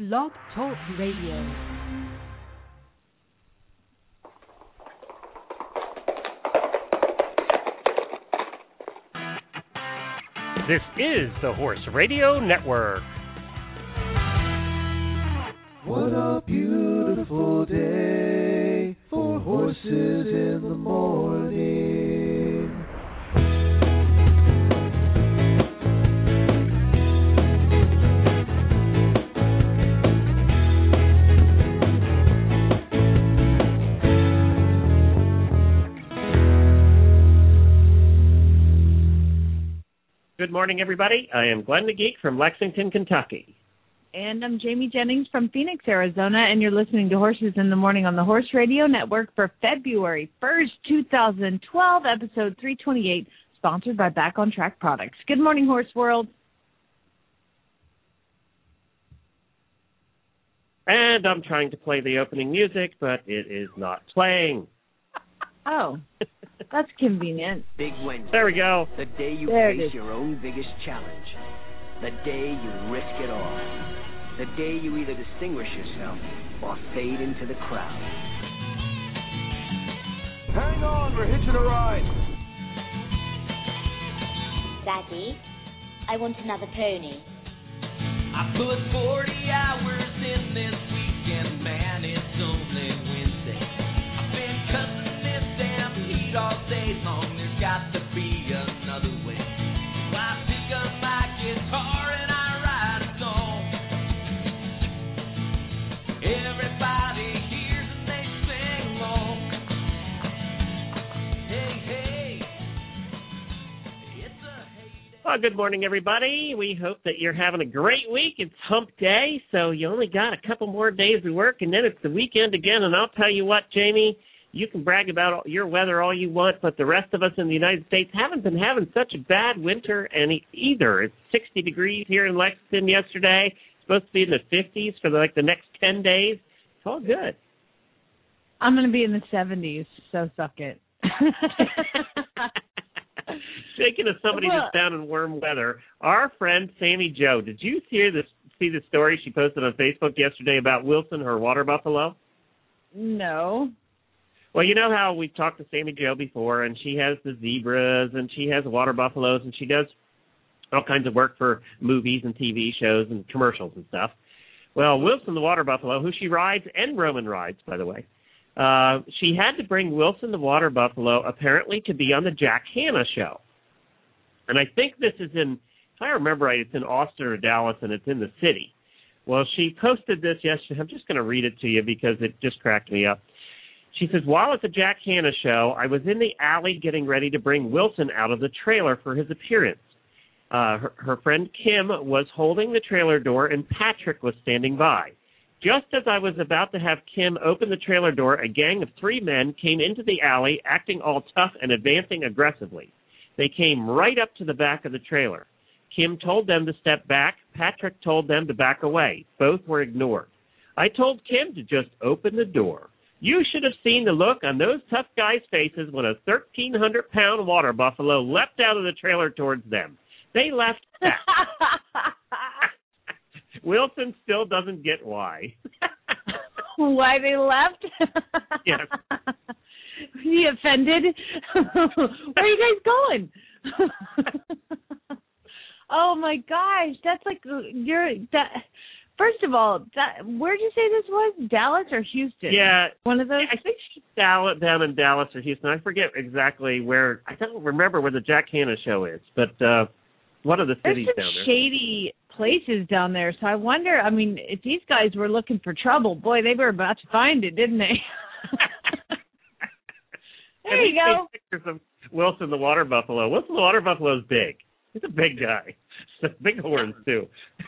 Blog Talk Radio. This is the Horse Radio Network. What a beautiful day for horses in the morning. Good morning, everybody. I am Glenn the Geek from Lexington, Kentucky. And I'm Jamie Jennings from Phoenix, Arizona, and you're listening to Horses in the Morning on the Horse Radio Network for February 1st, 2012, episode 328, sponsored by Back on Track Products. Good morning, Horse World. And I'm trying to play the opening music, but it is not playing. Oh, that's convenient. Big Wednesday. There we go. The day you face your own biggest challenge. The day you risk it all. The day you either distinguish yourself or fade into the crowd. Hang on, we're hitching a ride. Daddy, I want another pony. I put 40 hours in this weekend, man, it's only Wednesday. I've been cussing this damn heat all day long, there's got to be another way. So I pick up my guitar and I write a song. Everybody hears and they sing along. Hey, hey, it's a heyday. Well, good morning, everybody. We hope that you're having a great week. It's hump day, so you only got a couple more days of work, and then it's the weekend again. And I'll tell you what, Jamie, you can brag about your weather all you want, but the rest of us in the United States haven't been having such a bad winter either. It's 60 degrees here in Lexington yesterday. It's supposed to be in the 50s for the next 10 days. It's all good. I'm going to be in the 70s, so suck it. Speaking of somebody that's down in warm weather, our friend Sammy Jo, did you see the story she posted on Facebook yesterday about Wilson, her water buffalo? No. Well, you know how we've talked to Sammy Jo before, and she has the zebras, and she has water buffaloes, and she does all kinds of work for movies and TV shows and commercials and stuff. Well, Wilson, the water buffalo, who she rides, and Roman rides, by the way, she had to bring Wilson, the water buffalo, apparently to be on the Jack Hanna show. And I think this is if I remember right, it's in Austin or Dallas, and it's in the city. Well, she posted this yesterday. I'm just going to read it to you because it just cracked me up. She says, while at the Jack Hanna show, I was in the alley getting ready to bring Wilson out of the trailer for his appearance. Her friend Kim was holding the trailer door, and Patrick was standing by. Just as I was about to have Kim open the trailer door, a gang of 3 men came into the alley, acting all tough and advancing aggressively. They came right up to the back of the trailer. Kim told them to step back. Patrick told them to back away. Both were ignored. I told Kim to just open the door. You should have seen the look on those tough guys' faces when a 1,300-pound water buffalo leapt out of the trailer towards them. They left back. Wilson still doesn't get why. Why they left? Yes. He offended? Where are you guys going? Oh, my gosh. That's like First of all, where did you say this was? Dallas or Houston? Yeah. One of those? I think she's down in Dallas or Houston. I forget exactly where. I don't remember where the Jack Hanna show is, but one of the cities down there. There's some shady places down there, so I wonder, if these guys were looking for trouble, boy, they were about to find it, didn't they? There you go. Pictures of Wilson the water buffalo. Wilson the water buffalo is big. He's a big guy. Big horns, too.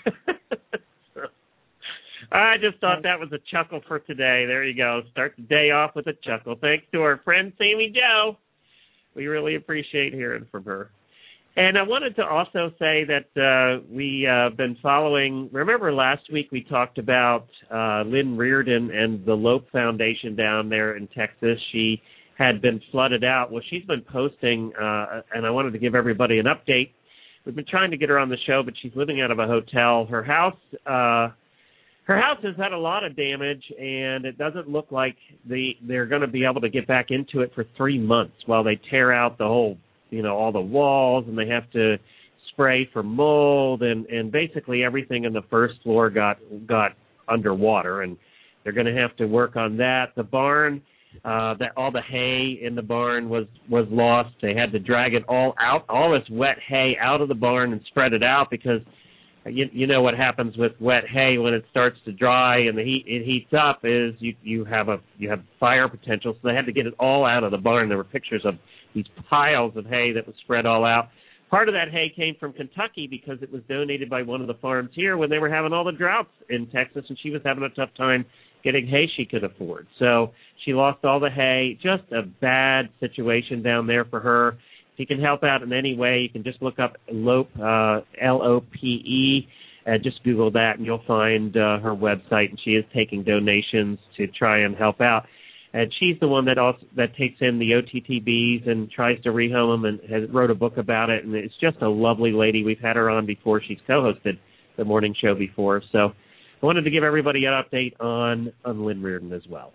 I just thought that was a chuckle for today. There you go. Start the day off with a chuckle. Thanks to our friend Sammy Jo. We really appreciate hearing from her. And I wanted to also say that we been following, remember last week we talked about Lynn Reardon and the Lope Foundation down there in Texas. She had been flooded out. Well, she's been posting, and I wanted to give everybody an update. We've been trying to get her on the show, but she's living out of a hotel. Her house her house has had a lot of damage, and it doesn't look like they're going to be able to get back into it for 3 months while they tear out the whole, all the walls, and they have to spray for mold, and basically everything on the first floor got underwater, and they're going to have to work on that. The barn, all the hay in the barn was lost. They had to drag it all out, all this wet hay out of the barn and spread it out because you know what happens with wet hay when it starts to dry and it heats up is you have fire potential. So they had to get it all out of the barn. There were pictures of these piles of hay that was spread all out. Part of that hay came from Kentucky because it was donated by one of the farms here when they were having all the droughts in Texas, and she was having a tough time getting hay she could afford. So she lost all the hay. Just a bad situation down there for her. If you can help out in any way, you can just look up Lope, L-O-P-E, and just Google that, and you'll find her website, and she is taking donations to try and help out. And she's the one that takes in the OTTBs and tries to rehome them and wrote a book about it. And it's just a lovely lady. We've had her on before. She's co-hosted the morning show before. So I wanted to give everybody an update on Lynn Reardon as well.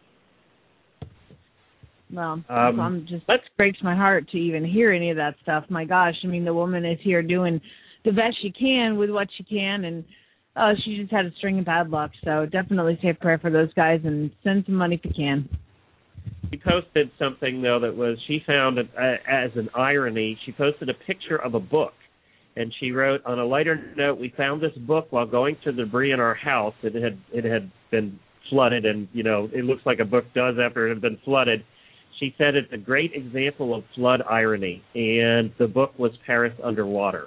Well, that breaks my heart to even hear any of that stuff. My gosh, I mean, the woman is here doing the best she can with what she can, and she just had a string of bad luck, so definitely say a prayer for those guys and send some money if you can. She posted something, though, she found as an irony. She posted a picture of a book, and she wrote, on a lighter note, we found this book while going through the debris in our house. It had been flooded, and, it looks like a book does after it had been flooded. She said it's a great example of flood irony, and the book was Paris Underwater.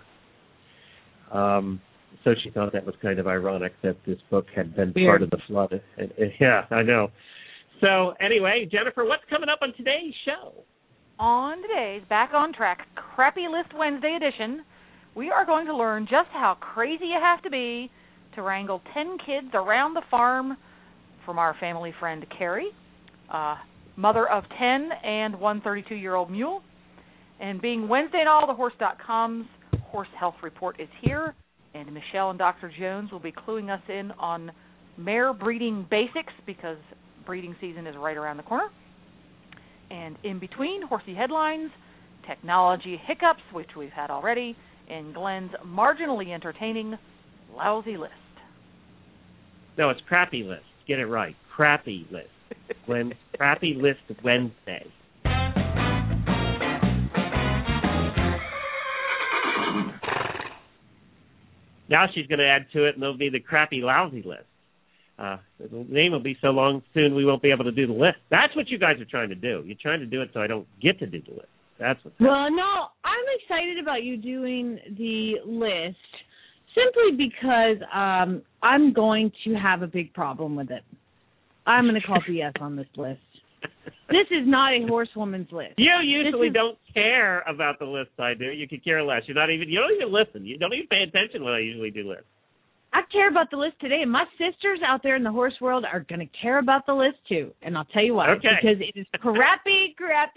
So she thought that was kind of ironic that this book had been Weird. part of the flood. Yeah, I know. So anyway, Jennifer, what's coming up on today's show? On today's Back on Track Crappy List Wednesday edition, we are going to learn just how crazy you have to be to wrangle 10 kids around the farm from our family friend Carrie, mother of 10 and one 32-year-old mule. And being Wednesday and all, the Horse.com's Horse Health Report is here. And Michelle and Dr. Jones will be cluing us in on mare breeding basics because breeding season is right around the corner. And in between, horsey headlines, technology hiccups, which we've had already, and Glenn's marginally entertaining lousy list. No, it's Crappy List. Get it right. Crappy List. Glenn's Crappy List Wednesday. Now she's going to add to it, and it'll be the Crappy Lousy List. The name will be so long soon we won't be able to do the list. That's what you guys are trying to do. You're trying to do it so I don't get to do the list. That's what's Well, no, I'm excited about you doing the list simply because I'm going to have a big problem with it. I'm going to call BS on this list. This is not a horsewoman's list. You usually don't care about the lists I do. You could care less. You don't even listen. You don't even pay attention when I usually do lists. I care about the list today, and my sisters out there in the horse world are going to care about the list too. And I'll tell you why. Okay. Because it is crappy.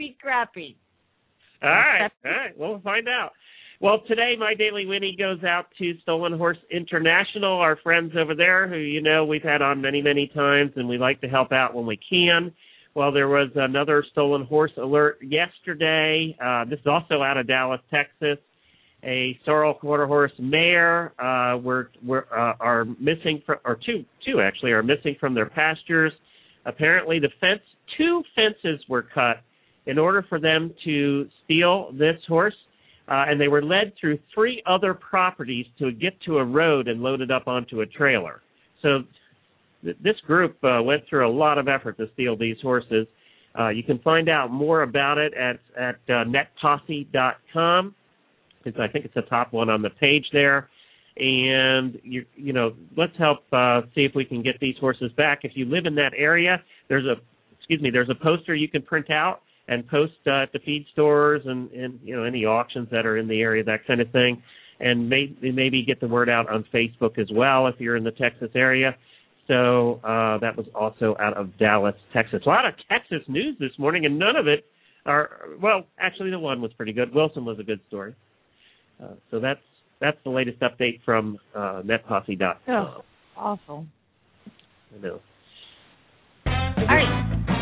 All right. We'll find out. Well, today my Daily Winnie goes out to Stolen Horse International, our friends over there who, we've had on many, many times, and we like to help out when we can. Well, there was another stolen horse alert yesterday. This is also out of Dallas, Texas. A sorrel quarter horse mare are missing two actually are missing from their pastures. Apparently, two fences were cut in order for them to steal this horse, and they were led through 3 other properties to get to a road and loaded up onto a trailer. So this group went through a lot of effort to steal these horses. You can find out more about it at netposse.com. I think it's the top one on the page there. And, let's help see if we can get these horses back. If you live in that area, there's a poster you can print out and post at the feed stores and any auctions that are in the area, that kind of thing. And maybe get the word out on Facebook as well if you're in the Texas area. So that was also out of Dallas, Texas. A lot of Texas news this morning, and none of it actually the one was pretty good. Wilson was a good story. So that's the latest update from netposse.com. Oh, awful. I know. All right.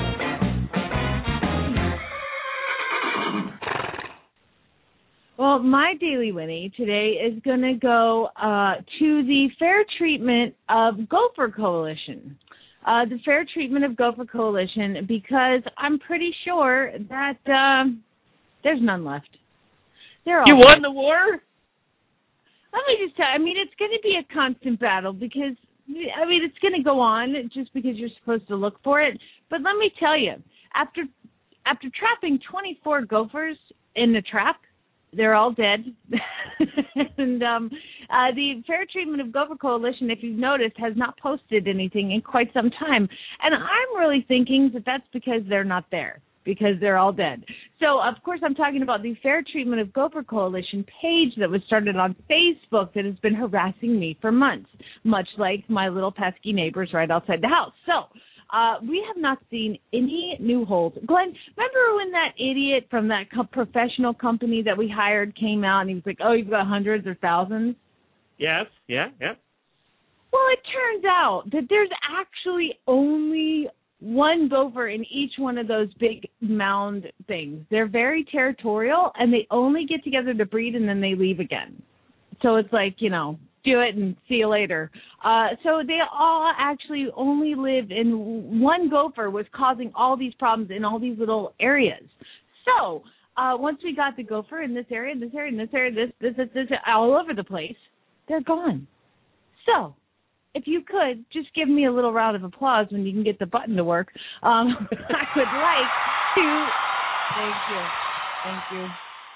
Well, my Daily Winnie today is going to go to the Fair Treatment of Gopher Coalition. The Fair Treatment of Gopher Coalition, because I'm pretty sure that there's none left. They're all You won the war? Let me just tell you, I mean, it's going to be a constant battle because, I mean, it's going to go on just because you're supposed to look for it. But let me tell you, after trapping 24 gophers in the trap, they're all dead. And the Fair Treatment of Gopher Coalition, if you've noticed, has not posted anything in quite some time. And I'm really thinking that that's because they're not there, because they're all dead. So, of course, I'm talking about the Fair Treatment of Gopher Coalition page that was started on Facebook that has been harassing me for months, much like my little pesky neighbors right outside the house. So, we have not seen any new holes. Glenn, remember when that idiot from that professional company that we hired came out and he was like, oh, you've got hundreds or thousands? Yes, yeah. Well, it turns out that there's actually only one gopher in each one of those big mound things. They're very territorial, and they only get together to breed, and then they leave again. So it's like, you know, do it and see you later. So they all actually only live in one gopher was causing all these problems in all these little areas. So once we got the gopher in this area, this all over the place, they're gone. So if you could just give me a little round of applause when you can get the button to work, I would like to. Thank you.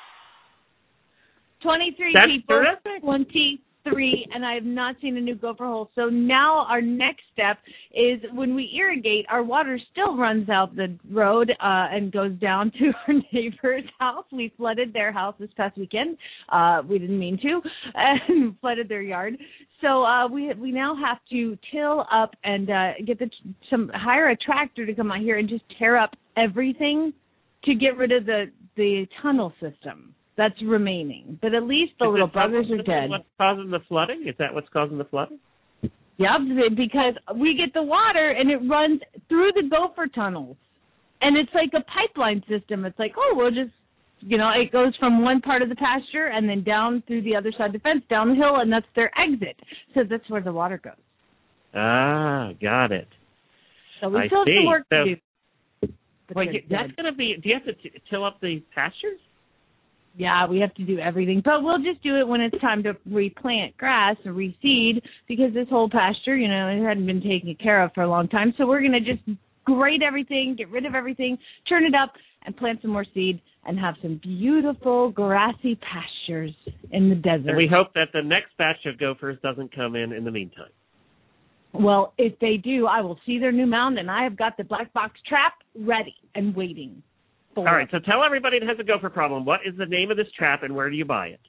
23 That's people. terrific. 23, and I have not seen a new gopher hole. So now our next step is when we irrigate, our water still runs out the road and goes down to our neighbor's house. We flooded their house this past weekend. We didn't mean to, and flooded their yard. So we now have to till up and hire a tractor to come out here and just tear up everything to get rid of the tunnel system that's remaining. But at least the little buggers are dead. What's causing the flooding? Is that what's causing the flooding? Yep, because we get the water and it runs through the gopher tunnels. And it's like a pipeline system. It's like, oh, we'll just, it goes from one part of the pasture and then down through the other side of the fence, down the hill, and that's their exit. So that's where the water goes. Ah, got it. So we still have some work to do. Wait, that's going to be, do you have to till up the pastures? Yeah, we have to do everything. But we'll just do it when it's time to replant grass and reseed, because this whole pasture, it hadn't been taken care of for a long time. So we're going to just grate everything, get rid of everything, turn it up, and plant some more seed and have some beautiful grassy pastures in the desert. And we hope that the next batch of gophers doesn't come in the meantime. Well, if they do, I will see their new mound, and I have got the black box trap ready and waiting. All right, so tell everybody that has a gopher problem, what is the name of this trap and where do you buy it?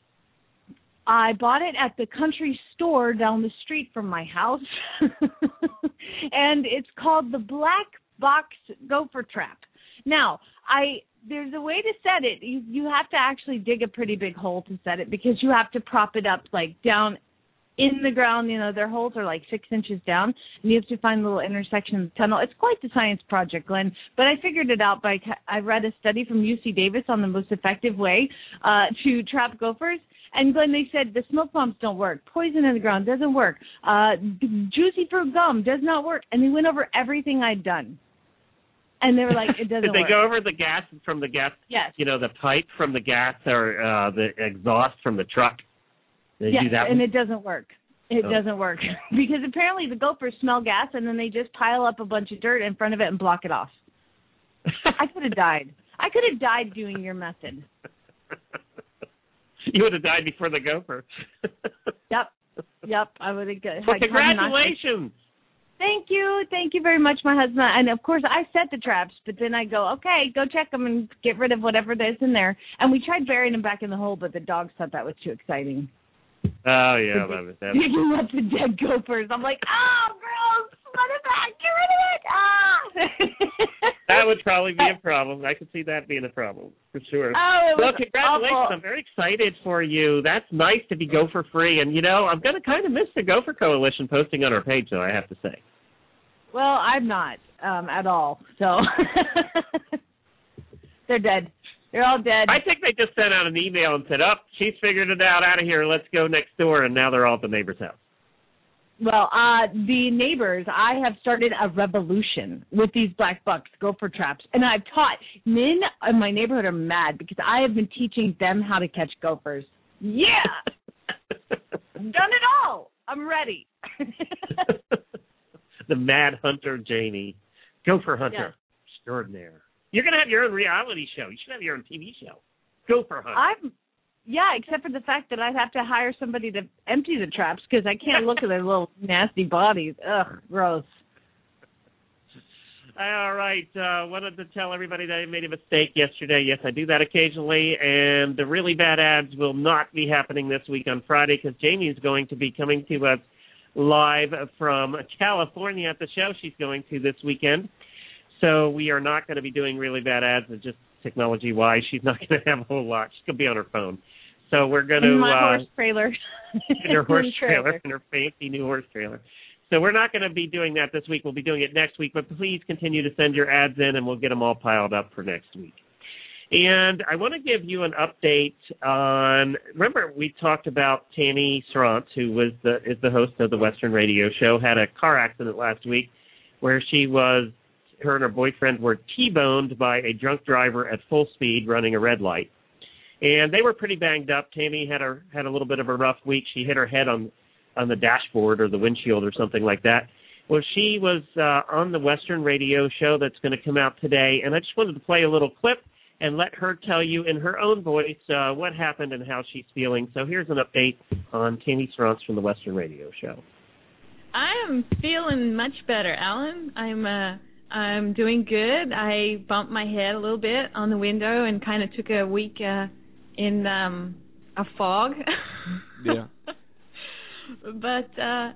I bought it at the country store down the street from my house, and it's called the Black Box Gopher Trap. Now, there's a way to set it. You have to actually dig a pretty big hole to set it, because you have to prop it up like down in the ground. Their holes are like 6 inches down, and you have to find the little intersection of the tunnel. It's quite the science project, Glenn, but I figured it out I read a study from UC Davis on the most effective way to trap gophers. And Glenn, they said the smoke bombs don't work. Poison in the ground doesn't work. Juicy fruit gum does not work. And they went over everything I'd done. And they were like, it doesn't work. Did they go over the gas from the gas? Yes. The pipe from the gas or the exhaust from the truck? Yes, and it doesn't work. It doesn't work. Because apparently the gophers smell gas, and then they just pile up a bunch of dirt in front of it and block it off. I could have died. I could have died doing your method. You would have died before the gopher. Yep. I would have. Well, congratulations. Thank you. Thank you very much, my husband. And, of course, I set the traps, but then I go, okay, go check them and get rid of whatever there's in there. And we tried burying them back in the hole, but the dogs thought that was too exciting. Oh, yeah. Digging up the dead gophers. I'm like, gross. Let it back. Get rid of it. That would probably be a problem. I could see that being a problem, for sure. Well, congratulations. Awful. I'm very excited for you. That's nice to be gopher-free. And, I'm going to kind of miss the Gopher Coalition posting on our page, though, I have to say. Well, I'm not at all. So they're dead. They're all dead. I think they just sent out an email and said, she's figured it out of here. Let's go next door. And now they're all at the neighbor's house. Well, the neighbors, I have started a revolution with these black bucks, gopher traps. And I've taught men in my neighborhood are mad because I have been teaching them how to catch gophers. Yeah. Done it all. I'm ready. The Mad Hunter Janie. Gopher Hunter. Yeah. Extraordinaire. You're going to have your own reality show. You should have your own TV show. Gopher Hunter. Yeah, except for the fact that I'd have to hire somebody to empty the traps because I can't look at their little nasty bodies. Ugh, gross. All right. Wanted to tell everybody that I made a mistake yesterday. Yes, I do that occasionally, and the really bad ads will not be happening this week on Friday because Jamie is going to be coming to us live from California at the show she's going to this weekend. So we are not going to be doing really bad ads. It's just technology-wise, she's not going to have a whole lot. She's going to be on her phone. So we're going to... In my horse trailer. In her horse trailer, in her fancy new horse trailer. So we're not going to be doing that this week. We'll be doing it next week. But please continue to send your ads in, and we'll get them all piled up for next week. And I want to give you an update on... Remember, we talked about Tammy Srance, who is the host of the Western Radio Show, had a car accident last week where her and her boyfriend were T-boned by a drunk driver at full speed running a red light. And they were pretty banged up. Tammy had a little bit of a rough week. She hit her head on the dashboard or the windshield or something like that. Well, she was on the Western Radio Show that's going to come out today, and I just wanted to play a little clip and let her tell you in her own voice what happened and how she's feeling. So here's an update on Tammy Srance from the Western Radio Show. I am feeling much better, Alan. I'm doing good. I bumped my head a little bit on the window and kind of took a week in a fog. Yeah. But I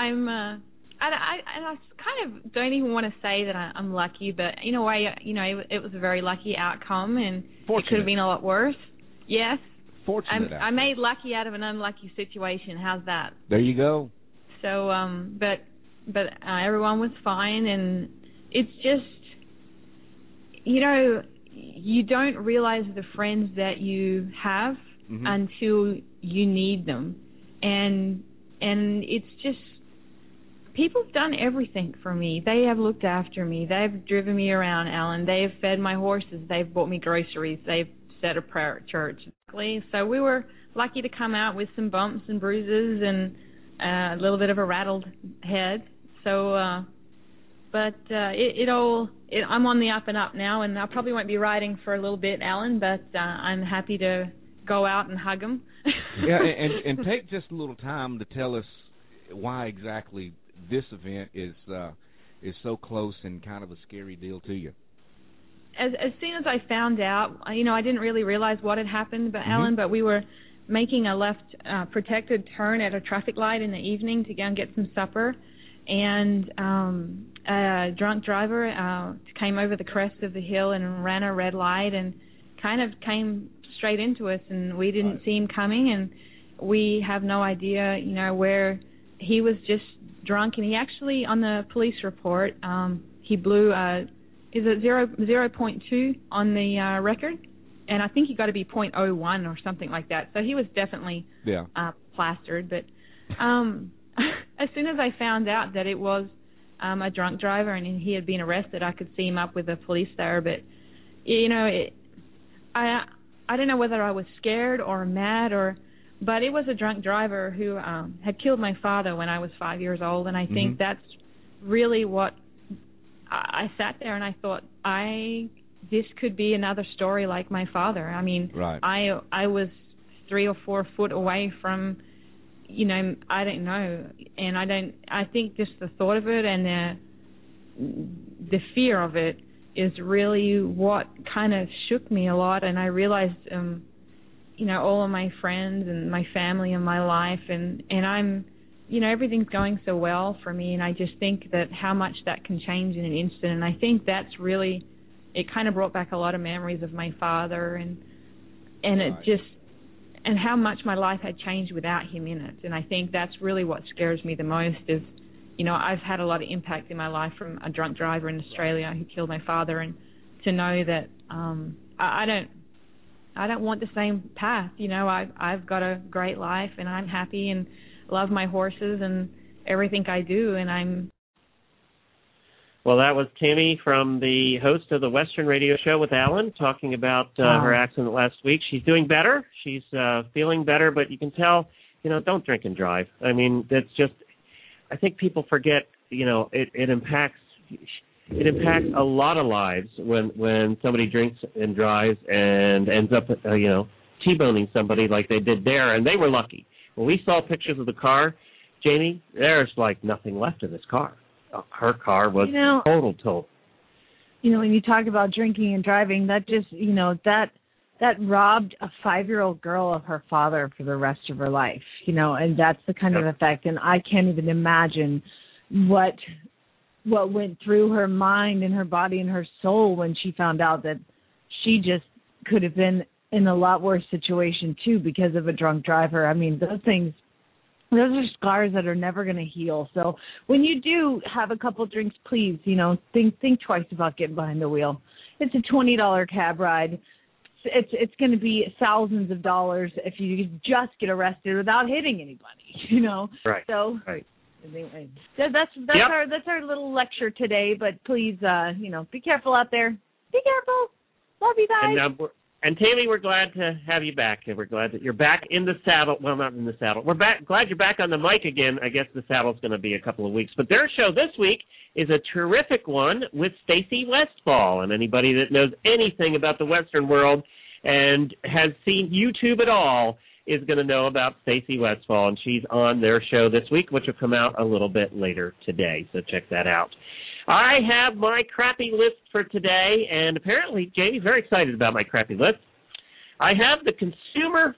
kind of don't even want to say that I'm lucky, but in a way, it was a very lucky outcome, and Fortunate. It could have been a lot worse. Yes. Fortunate. I made lucky out of an unlucky situation. How's that? There you go. So, but everyone was fine, and it's just, you don't realize the friends that you have until you need them. And it's just, people have done everything for me. They have looked after me. They've driven me around, Alan. They have fed my horses. They've bought me groceries. They've said a prayer at church. So we were lucky to come out with some bumps and bruises and a little bit of a rattled head. So, I'm on the up and up now, and I probably won't be riding for a little bit, Alan, but I'm happy to go out and hug them. Yeah, and take just a little time to tell us why exactly this event is so close and kind of a scary deal to you. As soon as I found out, I didn't really realize what had happened, but Alan, but we were making a left protected turn at a traffic light in the evening to go and get some supper, and a drunk driver came over the crest of the hill and ran a red light and kind of came straight into us, and we didn't see him coming, and we have no idea, where he was. Just drunk, and he actually, on the police report, he blew is it 0.2 on the record, and I think he got to be 0.01 or something like that. So he was definitely plastered. But as soon as I found out that it was a drunk driver and he had been arrested, I could see him up with the police there. But I don't know whether I was scared or mad but it was a drunk driver who had killed my father when I was 5 years old, and I think that's really what I sat there and I thought, this could be another story like my father. I mean, I was 3 or 4 foot away from, I don't know, and I think just the thought of it and the fear of it is really what kind of shook me a lot, and I realized, all of my friends and my family and my life, and I'm, everything's going so well for me, and I just think that how much that can change in an instant, and I think that's really, it kind of brought back a lot of memories of my father, and it just, and how much my life had changed without him in it, and I think that's really what scares me the most is I've had a lot of impact in my life from a drunk driver in Australia who killed my father, and to know that I don't want the same path. I've got a great life, and I'm happy and love my horses and everything I do, and I'm. Well, that was Tammy, from the host of the Western Radio Show with Alan, talking about her accident last week. She's doing better. She's feeling better, but you can tell, don't drink and drive. I mean, that's just, I think people forget, it impacts a lot of lives when somebody drinks and drives and ends up, T-boning somebody like they did there, and they were lucky. When we saw pictures of the car, Jamie, there's like nothing left of this car. Her car was total. When you talk about drinking and driving, that just, that robbed a 5-year-old girl of her father for the rest of her life, and that's the kind of effect. And I can't even imagine what went through her mind and her body and her soul when she found out that she just could have been in a lot worse situation too because of a drunk driver. I mean, those are scars that are never going to heal. So when you do have a couple drinks, please, think twice about getting behind the wheel. It's a $20 cab ride. It's going to be thousands of dollars if you just get arrested without hitting anybody. Right. So right. Anyway, that's our little lecture today. But please, be careful out there. Be careful. Love you guys. And Tammy, we're glad to have you back, and we're glad that you're back in the saddle. Well, not in the saddle. We're glad you're back on the mic again. I guess the saddle's going to be a couple of weeks. But their show this week is a terrific one with Stacey Westfall. And anybody that knows anything about the Western world and has seen YouTube at all is going to know about Stacey Westfall. And she's on their show this week, which will come out a little bit later today. So check that out. I have my crappy list for today, and apparently Jamie's very excited about my crappy list. I have the consumer,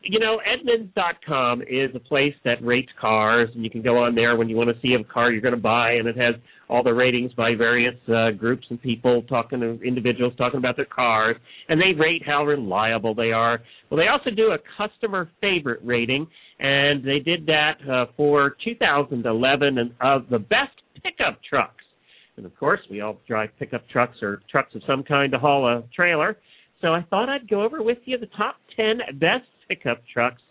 Edmunds.com is a place that rates cars, and you can go on there when you want to see a car you're going to buy, and it has all the ratings by various groups and people individuals talking about their cars, and they rate how reliable they are. Well, they also do a customer favorite rating, and they did that for 2011 and of the best pickup trucks. And, of course, we all drive pickup trucks or trucks of some kind to haul a trailer. So I thought I'd go over with you the top 10 best pickup trucks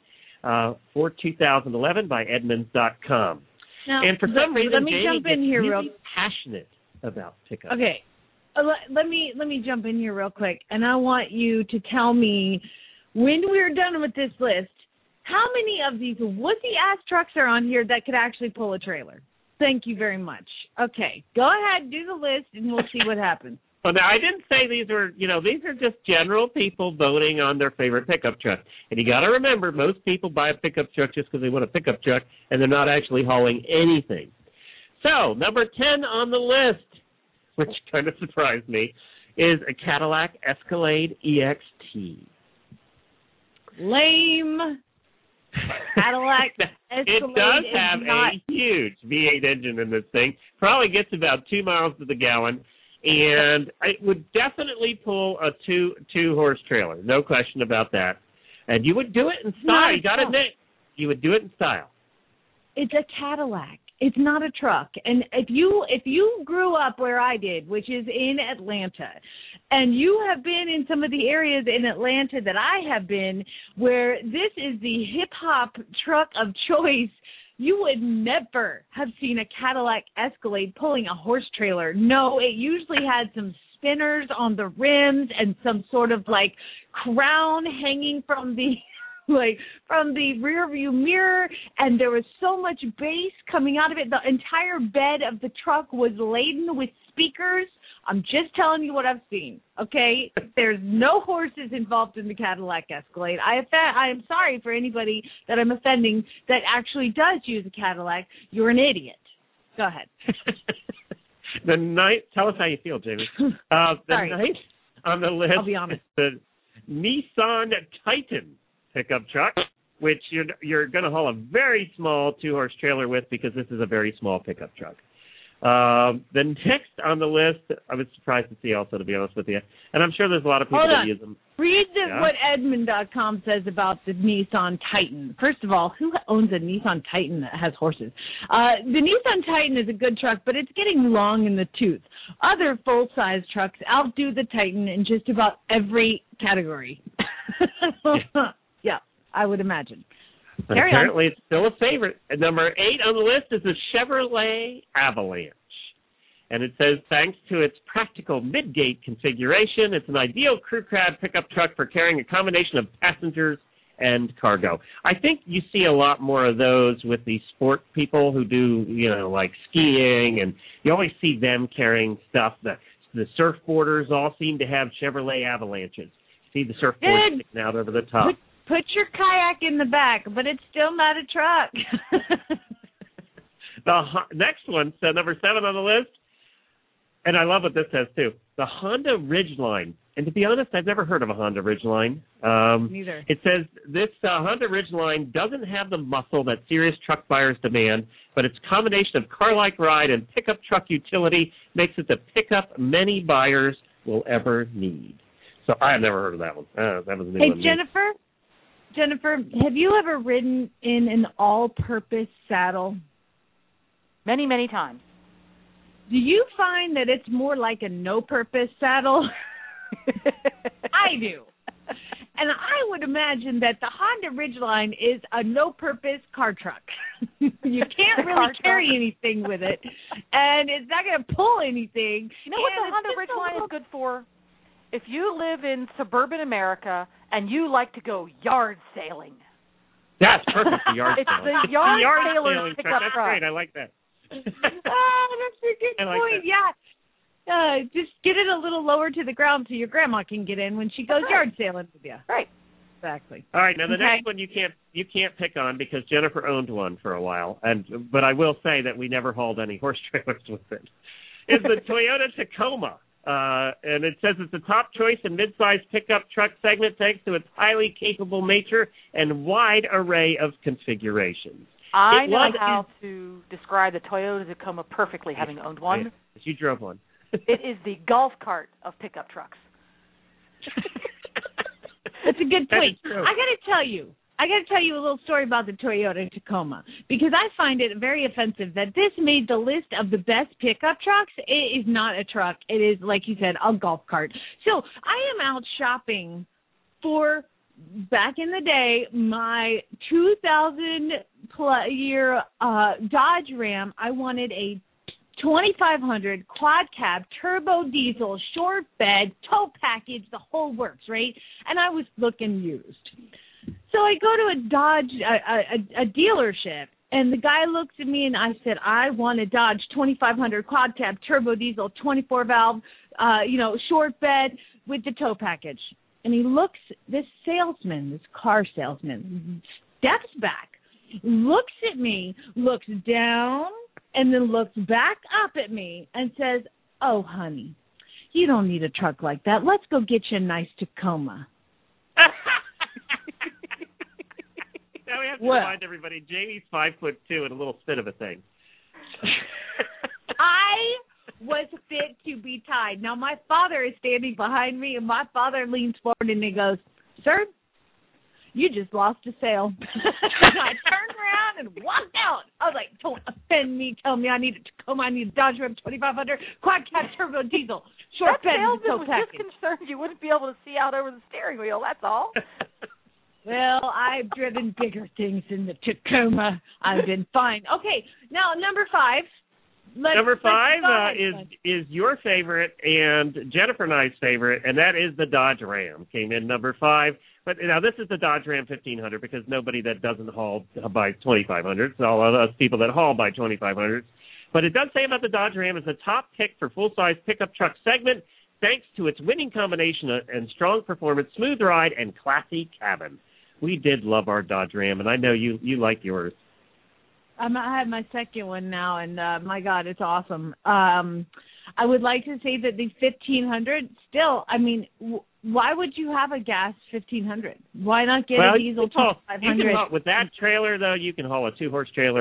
for 2011 by Edmunds.com. Now, and for some reason, let me jump in here really passionate about pickups. Okay. Let me jump in here real quick, and I want you to tell me, when we're done with this list, how many of these wussy-ass trucks are on here that could actually pull a trailer? Thank you very much. Okay, go ahead, do the list, and we'll see what happens. Well, now, I didn't say these are, these are just general people voting on their favorite pickup truck. And you got to remember, most people buy a pickup truck just because they want a pickup truck, and they're not actually hauling anything. So, number 10 on the list, which kind of surprised me, is a Cadillac Escalade EXT. Lame. Cadillac Escalade. It does have a huge V8 engine in this thing. Probably gets about 2 miles to the gallon, and it would definitely pull a two horse trailer. No question about that. And you would do it in style. You got to admit, you would do it in style. It's a Cadillac. It's not a truck. And if you grew up where I did, which is in Atlanta, and you have been in some of the areas in Atlanta that I have been, where this is the hip-hop truck of choice, you would never have seen a Cadillac Escalade pulling a horse trailer. No, it usually had some spinners on the rims and some sort of like crown hanging from the rear view mirror, and there was so much bass coming out of it. The entire bed of the truck was laden with speakers. I'm just telling you what I've seen, okay? There's no horses involved in the Cadillac Escalade. I am sorry for anybody that I'm offending that actually does use a Cadillac. You're an idiot. Go ahead. Tell us how you feel, Jamie. The ninth on the list, I'll be honest, the Nissan Titan pickup truck, which you're going to haul a very small 2-horse trailer with because this is a very small pickup truck. The next on the list, I was surprised to see also, to be honest with you. And I'm sure there's a lot of people Hold that on. use them. Read what Edmund.com says about the Nissan Titan. First of all, who owns a Nissan Titan that has horses? The Nissan Titan is a good truck, but it's getting long in the tooth. Other full-size trucks outdo the Titan in just about every category. Yeah, I would imagine. But apparently it's still a favorite. And number 8 on the list is the Chevrolet Avalanche. And it says, thanks to its practical mid-gate configuration, it's an ideal crew cab pickup truck for carrying a combination of passengers and cargo. I think you see a lot more of those with the sport people who do, like skiing, and you always see them carrying stuff. The surfboarders all seem to have Chevrolet Avalanches. See the surfboard sticking out over the top. Put your kayak in the back, but it's still not a truck. The next one, so number 7 on the list, and I love what this says, too. The Honda Ridgeline. And to be honest, I've never heard of a Honda Ridgeline. Neither. It says this Honda Ridgeline doesn't have the muscle that serious truck buyers demand, but its combination of car-like ride and pickup truck utility makes it the pickup many buyers will ever need. So I have never heard of that one. That was a new one. Hey, Jennifer, have you ever ridden in an all-purpose saddle? Many, many times. Do you find that it's more like a no-purpose saddle? I do. And I would imagine that the Honda Ridgeline is a no-purpose car truck. You can't really carry anything with it, and it's not going to pull anything. You know what the Honda Ridgeline is good for? If you live in suburban America and you like to go yard sailing. That's perfect for yard sailing. It's the yard sailing pickup That's truck. great. I like that. That's a good point. Yeah. Just get it a little lower to the ground so your grandma can get in when she goes yard sailing with you. Right. Exactly. All right. Now the next one you can't pick on because Jennifer owned one for a while, but I will say that we never hauled any horse trailers with it. It's the Toyota Tacoma. And it says it's the top choice in mid-sized pickup truck segment thanks to its highly capable nature and wide array of configurations. I know how to describe the Toyota Tacoma perfectly, having owned one. You drove one. It is the golf cart of pickup trucks. That's a good point. I got to tell you a little story about the Toyota Tacoma because I find it very offensive that this made the list of the best pickup trucks. It is not a truck. It is, like you said, a golf cart. So I am out shopping for, back in the day, my 2000 year Dodge Ram. I wanted a 2500 quad cab turbo diesel short bed tow package, the whole works, right? And I was looking used. So I go to a Dodge a dealership, and the guy looks at me and I said, I want a Dodge 2500 quad cab turbo diesel 24 valve short bed with the tow package. And he looks, this car salesman steps back, looks at me, looks down, and then looks back up at me and says, oh, honey, you don't need a truck like that. Let's go get you a nice Tacoma. Now we have to remind everybody, Jamie's 5'2" and a little spit of a thing. I was fit to be tied. Now my father is standing behind me, and my father leans forward and he goes, sir, you just lost a sale. And I turned around and walked out. I was like, don't offend me. Tell me I need a Tacoma. I need a Dodge Ram 2500 quad cab turbo diesel. Short bed with tow package. Was just concerned you wouldn't be able to see out over the steering wheel. That's all. Well, I've driven bigger things in the Tacoma. I've been fine. Okay, now number 5. Number 5 is your favorite and Jennifer and I's favorite, and that is the Dodge Ram. Came in number 5. But now this is the Dodge Ram 1500 because nobody that doesn't haul by 2500s, all of us people that haul by 2500s. But it does say about the Dodge Ram is the top pick for full-size pickup truck segment thanks to its winning combination and strong performance, smooth ride, and classy cabin. We did love our Dodge Ram, and I know you like yours. I have my second one now, and my God, it's awesome. I would like to say that the 1500 still, I mean, why would you have a gas 1500? Why not get a diesel 2500? With that trailer, though, you can haul a 2-horse trailer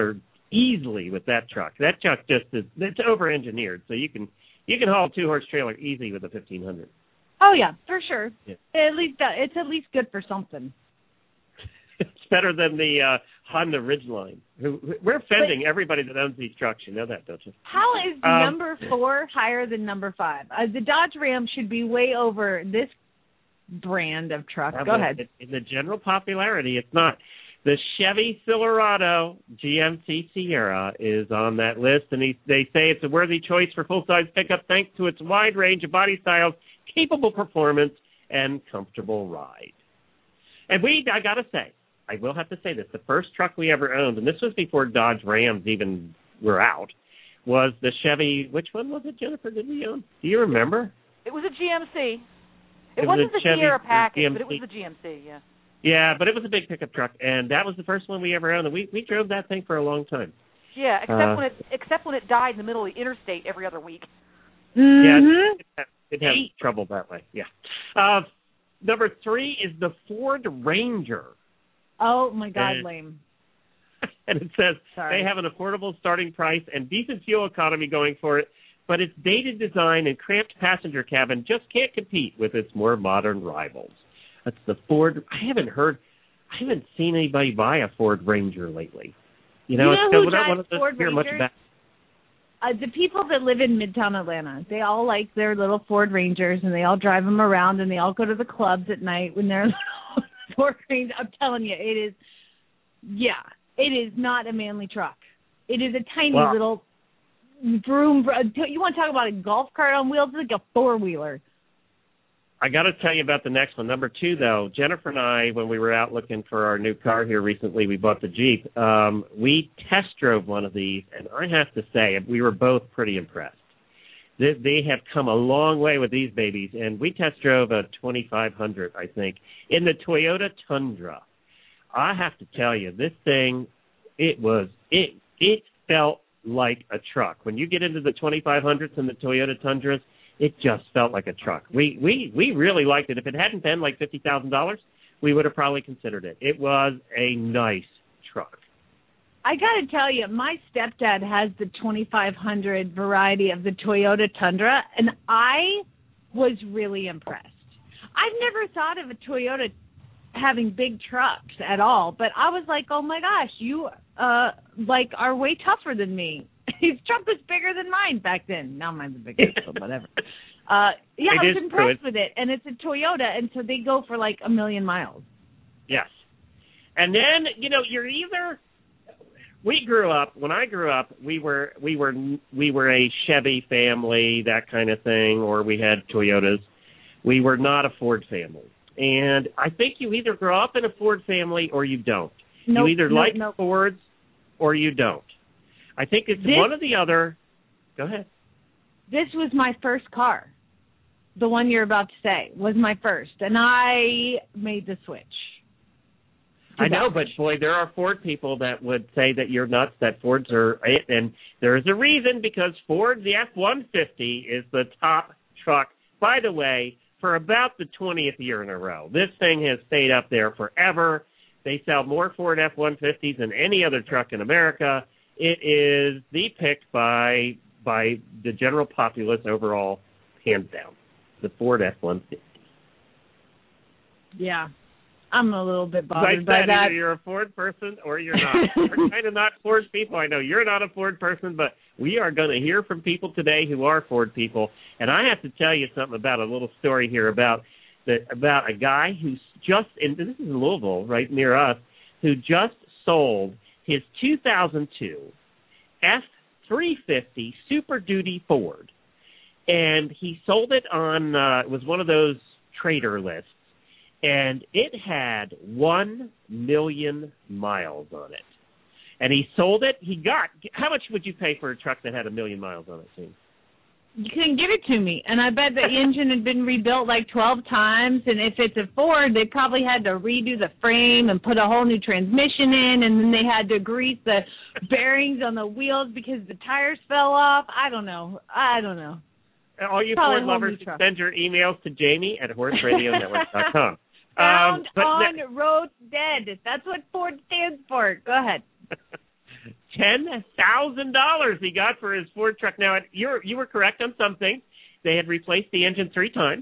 easily with that truck. That truck it's over-engineered, so you can haul a 2-horse trailer easy with a 1500. Oh yeah, for sure. Yeah. It's at least good for something. It's better than the Honda Ridgeline. We're offending everybody that owns these trucks. You know that, don't you? How is number 4 higher than number 5? The Dodge Ram should be way over this brand of truck. Go ahead. In the general popularity, it's not. The Chevy Silverado GMC Sierra is on that list, and they say it's a worthy choice for full-size pickup thanks to its wide range of body styles, capable performance, and comfortable ride. And I got to say, I will have to say this, the first truck we ever owned, and this was before Dodge Rams even were out, was the Chevy, which one was it, Jennifer, did we own? Do you remember? It was a GMC. It wasn't the Sierra package, but it was the GMC, yeah. Yeah, but it was a big pickup truck, and that was the first one we ever owned, and we drove that thing for a long time. Yeah, except when it died in the middle of the interstate every other week. Mm-hmm. Yeah, it had trouble that way, yeah. Number 3 is the Ford Ranger. Oh, my God, lame. And it says Sorry. they have an affordable starting price and decent fuel economy going for it, but its dated design and cramped passenger cabin just can't compete with its more modern rivals. That's the Ford. I haven't seen anybody buy a Ford Ranger lately. You know who drives Ford Rangers? The people that live in Midtown Atlanta. They all like their little Ford Rangers, and they all drive them around, and they all go to the clubs at night when they're Ford Rangers. I'm telling you, it is not a manly truck. It is a tiny little broom. You want to talk about a golf cart on wheels? It's like a four-wheeler. I got to tell you about the next one. Number 2, though, Jennifer and I, when we were out looking for our new car here recently, we bought the Jeep. We test drove one of these, and I have to say, we were both pretty impressed. They have come a long way with these babies, and we test drove a 2500, I think, in the Toyota Tundra. I have to tell you, this thing, it felt like a truck. When you get into the 2500s and the Toyota Tundras, it just felt like a truck. We really liked it. If it hadn't been like $50,000, we would have probably considered it. It was a nice truck. I got to tell you, my stepdad has the 2500 variety of the Toyota Tundra, and I was really impressed. I've never thought of a Toyota having big trucks at all, but I was like, oh my gosh, you are way tougher than me. His truck was bigger than mine back then. Now mine's the biggest, but whatever. I was impressed with it, and it's a Toyota, and so they go for like 1 million miles. Yes. And then, you're either when I grew up, we were a Chevy family, that kind of thing, or we had Toyotas. We were not a Ford family. And I think you either grow up in a Ford family or you don't. You either like Fords or you don't. I think it's one or the other. Go ahead. This was my first car. The one you're about to say was my first, and I made the switch. I know, but boy, there are Ford people that would say that you're nuts, that Fords are it, and there's a reason, because Ford, the F-150, is the top truck, by the way, for about the 20th year in a row. This thing has stayed up there forever. They sell more Ford F-150s than any other truck in America. It is the pick by the general populace overall, hands down, the Ford F-150. Yeah, I'm a little bit bothered by that. Either you're a Ford person or you're not. We're kind of not Ford people. I know you're not a Ford person, but we are going to hear from people today who are Ford people. And I have to tell you something about a little story here about a guy who's this is in Louisville, right near us, who just sold his 2002 F-350 Super Duty Ford. And he sold it on, it was one of those trader lists. And it had 1 million miles on it. And he sold it. How much would you pay for a truck that had 1 million miles on it, Sue? You couldn't give it to me. And I bet the engine had been rebuilt like 12 times. And if it's a Ford, they probably had to redo the frame and put a whole new transmission in. And then they had to grease the bearings on the wheels because the tires fell off. I don't know. All you Ford lovers, send your emails to Jamie@horseradionetwork.com. Found on road dead. That's what Ford stands for. Go ahead. $10,000 he got for his Ford truck. Now, you were correct on something. They had replaced the engine 3 times.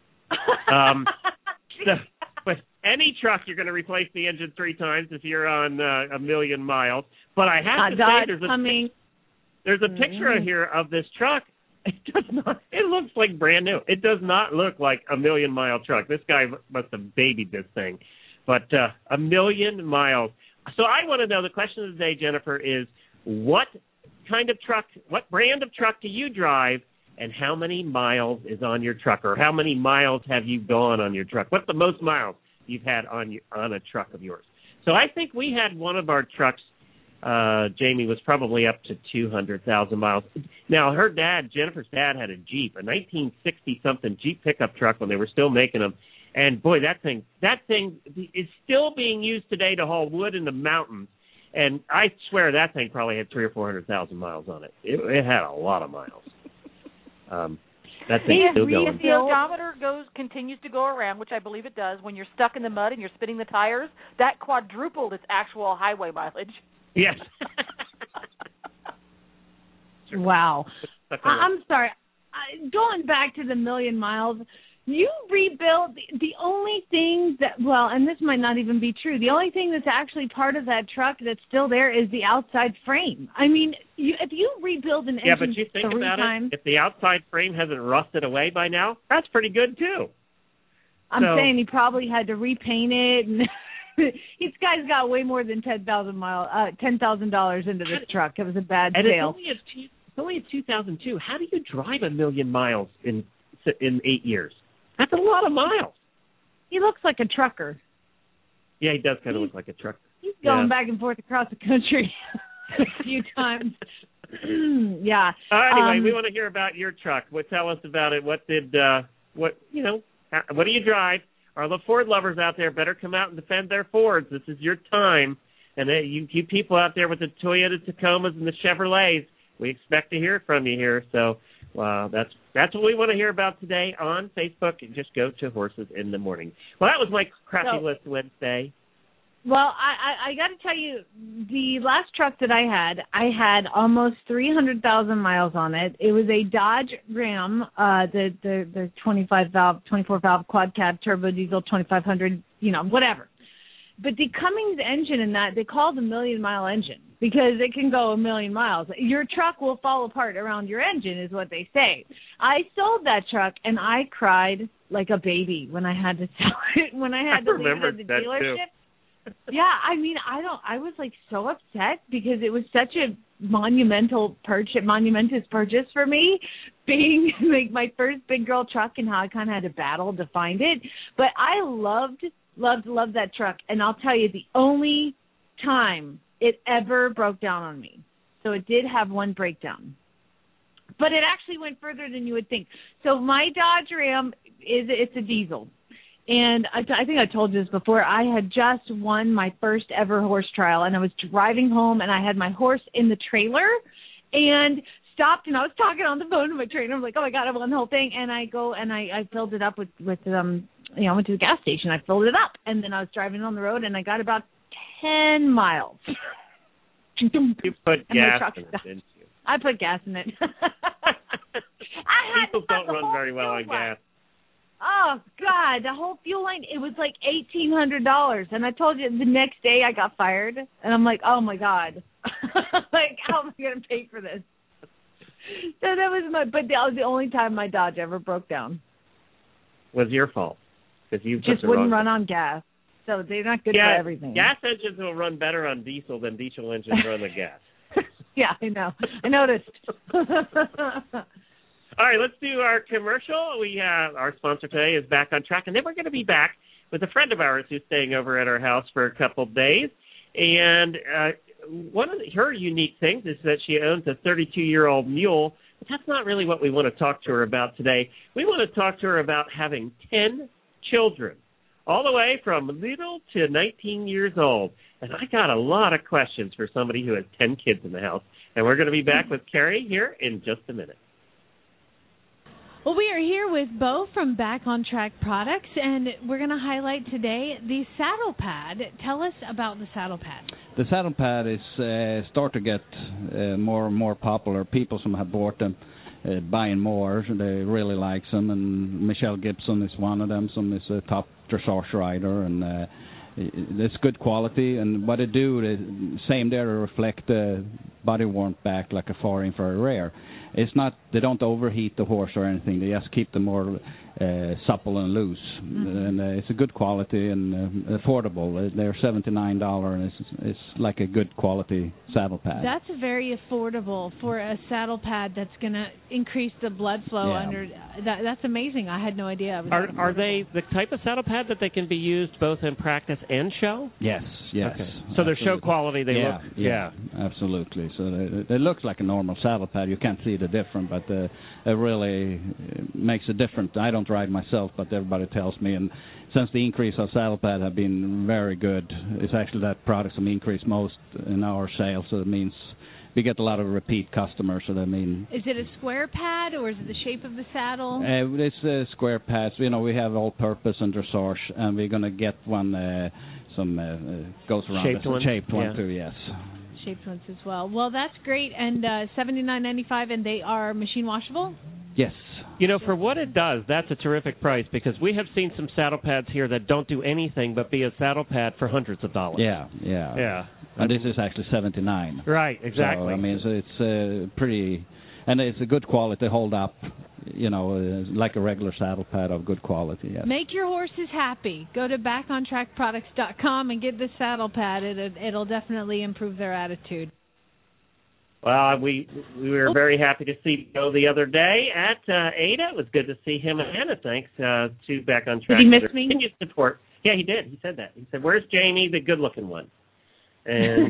So, with any truck, you're going to replace the engine 3 times if you're on 1 million miles. But I have to say, there's a picture here of this truck. It does not. It looks like brand new. It does not look like a 1 million mile truck. This guy must have babied this thing. But 1 million miles. So I want to know, the question of the day, Jennifer, is what kind of truck, what brand of truck do you drive, and how many miles is on your truck, or how many miles have you gone on your truck? What's the most miles you've had on a truck of yours? So I think we had one of our trucks, Jamie, was probably up to 200,000 miles. Now, her dad, Jennifer's dad, had a Jeep, a 1960-something Jeep pickup truck when they were still making them. And, boy, that thing is still being used today to haul wood in the mountains. And I swear that thing probably had 300,000 or 400,000 miles on it. It had a lot of miles. That thing's still going. If the odometer continues to go around, which I believe it does, when you're stuck in the mud and you're spinning the tires, that quadrupled its actual highway mileage. Yes. Wow. I'm sorry. Going back to the 1 million miles, you rebuild the only thing that, well, and this might not even be true, the only thing that's actually part of that truck that's still there is the outside frame. I mean, if you rebuild an engine 3 times... Yeah, but you think about it, if the outside frame hasn't rusted away by now, that's pretty good, too. I'm saying he probably had to repaint it, and this guy's got way more than $10,000 into this truck. It was a bad sale. It's only a 2002. How do you drive 1 million miles in 8 years? That's a lot of miles. He looks like a trucker. Yeah, he does kind of look like a trucker. He's going back and forth across the country a few times. Yeah. Anyway, we want to hear about your truck. Tell us about it. What do you drive? Are the Ford lovers out there better come out and defend their Fords? This is your time. And you people out there with the Toyota Tacomas and the Chevrolets, we expect to hear from you here. So that's what we want to hear about today on Facebook. Just go to Horses in the Morning. Well, that was my Crappy List Wednesday. Well, I got to tell you, the last truck that I had almost 300,000 miles on it. It was a Dodge Ram, the 24-valve quad cab turbo diesel 2500, whatever. But the Cummins engine in that, they call it a 1 million mile engine because it can go 1 million miles. Your truck will fall apart around your engine is what they say. I sold that truck and I cried like a baby when I had to sell it, when I had to leave it at the dealership. Yeah, I mean, I was like so upset because it was such a monumentous purchase for me, being like my first big girl truck, and how I kind of had to battle to find it. But I loved that truck, and I'll tell you, the only time it ever broke down on me. So it did have one breakdown, but it actually went further than you would think. So my Dodge Ram it's a diesel. And I think I told you this before. I had just won my first ever horse trial, and I was driving home, and I had my horse in the trailer, and stopped, and I was talking on the phone to my trainer. I'm like, oh my God, I won the whole thing. And I go and I filled it up with I went to the gas station. I filled it up, and then I was driving on the road, and I got about 10 miles. You put gas in it, didn't you? I put gas in it. People don't run very well on gas. Oh, God, the whole fuel line, it was like $1,800. And I told you the next day I got fired. And I'm like, oh, my God. Like, how am I going to pay for this? So that was the only time my Dodge ever broke down. Was your fault. Because you just wouldn't run on gas. So they're not good for everything. Gas engines will run better on diesel than diesel engines run on gas. Yeah, I know. I noticed. All right, let's do our commercial. Our sponsor today is Back on Track, and then we're going to be back with a friend of ours who's staying over at our house for a couple of days. And one of her unique things is that she owns a 32-year-old mule, but that's not really what we want to talk to her about today. We want to talk to her about having 10 children, all the way from little to 19 years old. And I got a lot of questions for somebody who has 10 kids in the house. And we're going to be back with Carrie here in just a minute. Well, we are here with Bo from Back on Track Products, and we're going to highlight today the Saddle Pad. Tell us about the Saddle Pad. The Saddle Pad is start to get more and more popular. People some have bought them, buying more. They really like them, and Michelle Gibson is one of them. Some is a top dressage rider, and it's good quality. And what they do, same there, to reflect the body warmth back like a far infrared rare. It's not, they don't overheat the horse or anything. They just keep them more supple and loose. And it's a good quality and affordable. They're $79, and it's like a good quality saddle pad. That's very affordable for a saddle pad that's going to increase the blood flow under. That's amazing. I had no idea. Are they the type of saddle pad that they can be used both in practice and show? Yes. Okay. So they're show quality. They look. Yeah, absolutely. So they look like a normal saddle pad. You can't see the difference, but it really makes a difference. I don't ride myself, but everybody tells me. And since the increase of saddle pad have been very good, it's actually that products have increased most in our sales. So it means we get a lot of repeat customers. So is it a square pad or is it the shape of the saddle? It's square pads. You know, we have all-purpose and dressage, and we're going to get one goes around shaped one too. Yes. Shaped ones as well. Well, that's great. And $79.95, and they are machine washable? Yes. You know, for what it does, that's a terrific price, because we have seen some saddle pads here that don't do anything but be a saddle pad for hundreds of dollars. Yeah. And this is actually $79. Right, exactly. So, I mean, it's pretty, and it's a good quality, hold up, you know, like a regular saddle pad of good quality. Yes. Make your horses happy. Go to backontrackproducts.com and get this saddle pad. It'll definitely improve their attitude. Well, we were very happy to see Joe the other day at Ada. It was good to see him and Anna. Thanks to Back on Track. Did he miss me? Continued support. Yeah, he did. He said that. He said, "Where's Jamie, the good-looking one?" And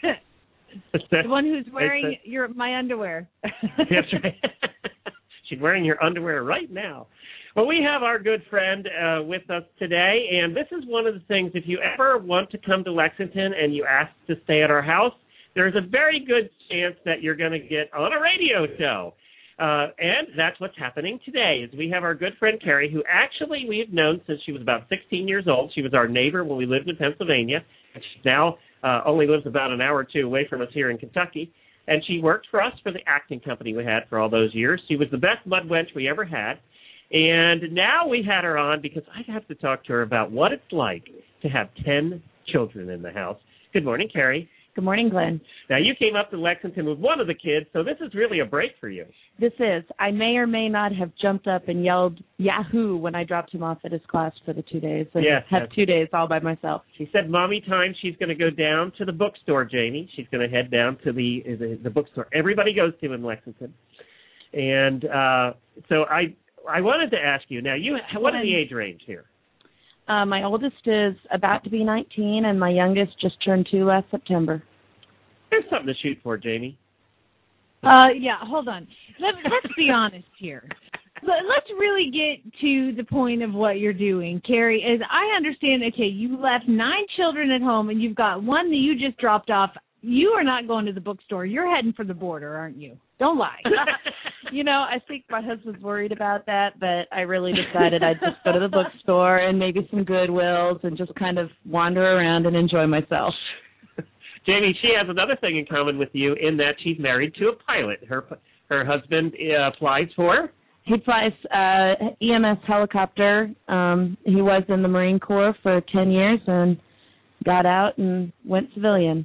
the one who's wearing my underwear. That's right. She's wearing your underwear right now. Well, we have our good friend with us today, and this is one of the things, if you ever want to come to Lexington and you ask to stay at our house, there's a very good chance that you're going to get on a radio show. And that's what's happening today, is we have our good friend Carrie, who actually we have known since she was about 16 years old. She was our neighbor when we lived in Pennsylvania, and she now only lives about an hour or two away from us here in Kentucky. And she worked for us for the acting company we had for all those years. She was the best mud wench we ever had. And now we had her on because I have to talk to her about what it's like to have 10 children in the house. Good morning, Carrie. Good morning, Glenn. Now, you came up to Lexington with one of the kids, so this is really a break for you. This is. I may or may not have jumped up and yelled Yahoo when I dropped him off at his class for the 2 days. So yes, have 2 days all by myself. She said mommy time. She's going to go down to the bookstore, Jamie. She's going to head down to the bookstore everybody goes to in Lexington. And so I wanted to ask you, now, what is the age range here? My oldest is about to be 19, and my youngest just turned 2 last September. There's something to shoot for, Jamie. Yeah, hold on. Let's be honest here. Let's really get to the point of what you're doing, Carrie. As I understand, okay, you left 9 children at home, and you've got one that you just dropped off. You are not going to the bookstore. You're heading for the border, aren't you? Don't lie. You know, I think my husband's worried about that, but I really decided I'd just go to the bookstore and maybe some Goodwills and just kind of wander around and enjoy myself. Jamie, she has another thing in common with you in that she's married to a pilot. Her husband flies for? He flies EMS helicopter. He was in the Marine Corps for 10 years and got out and went civilian.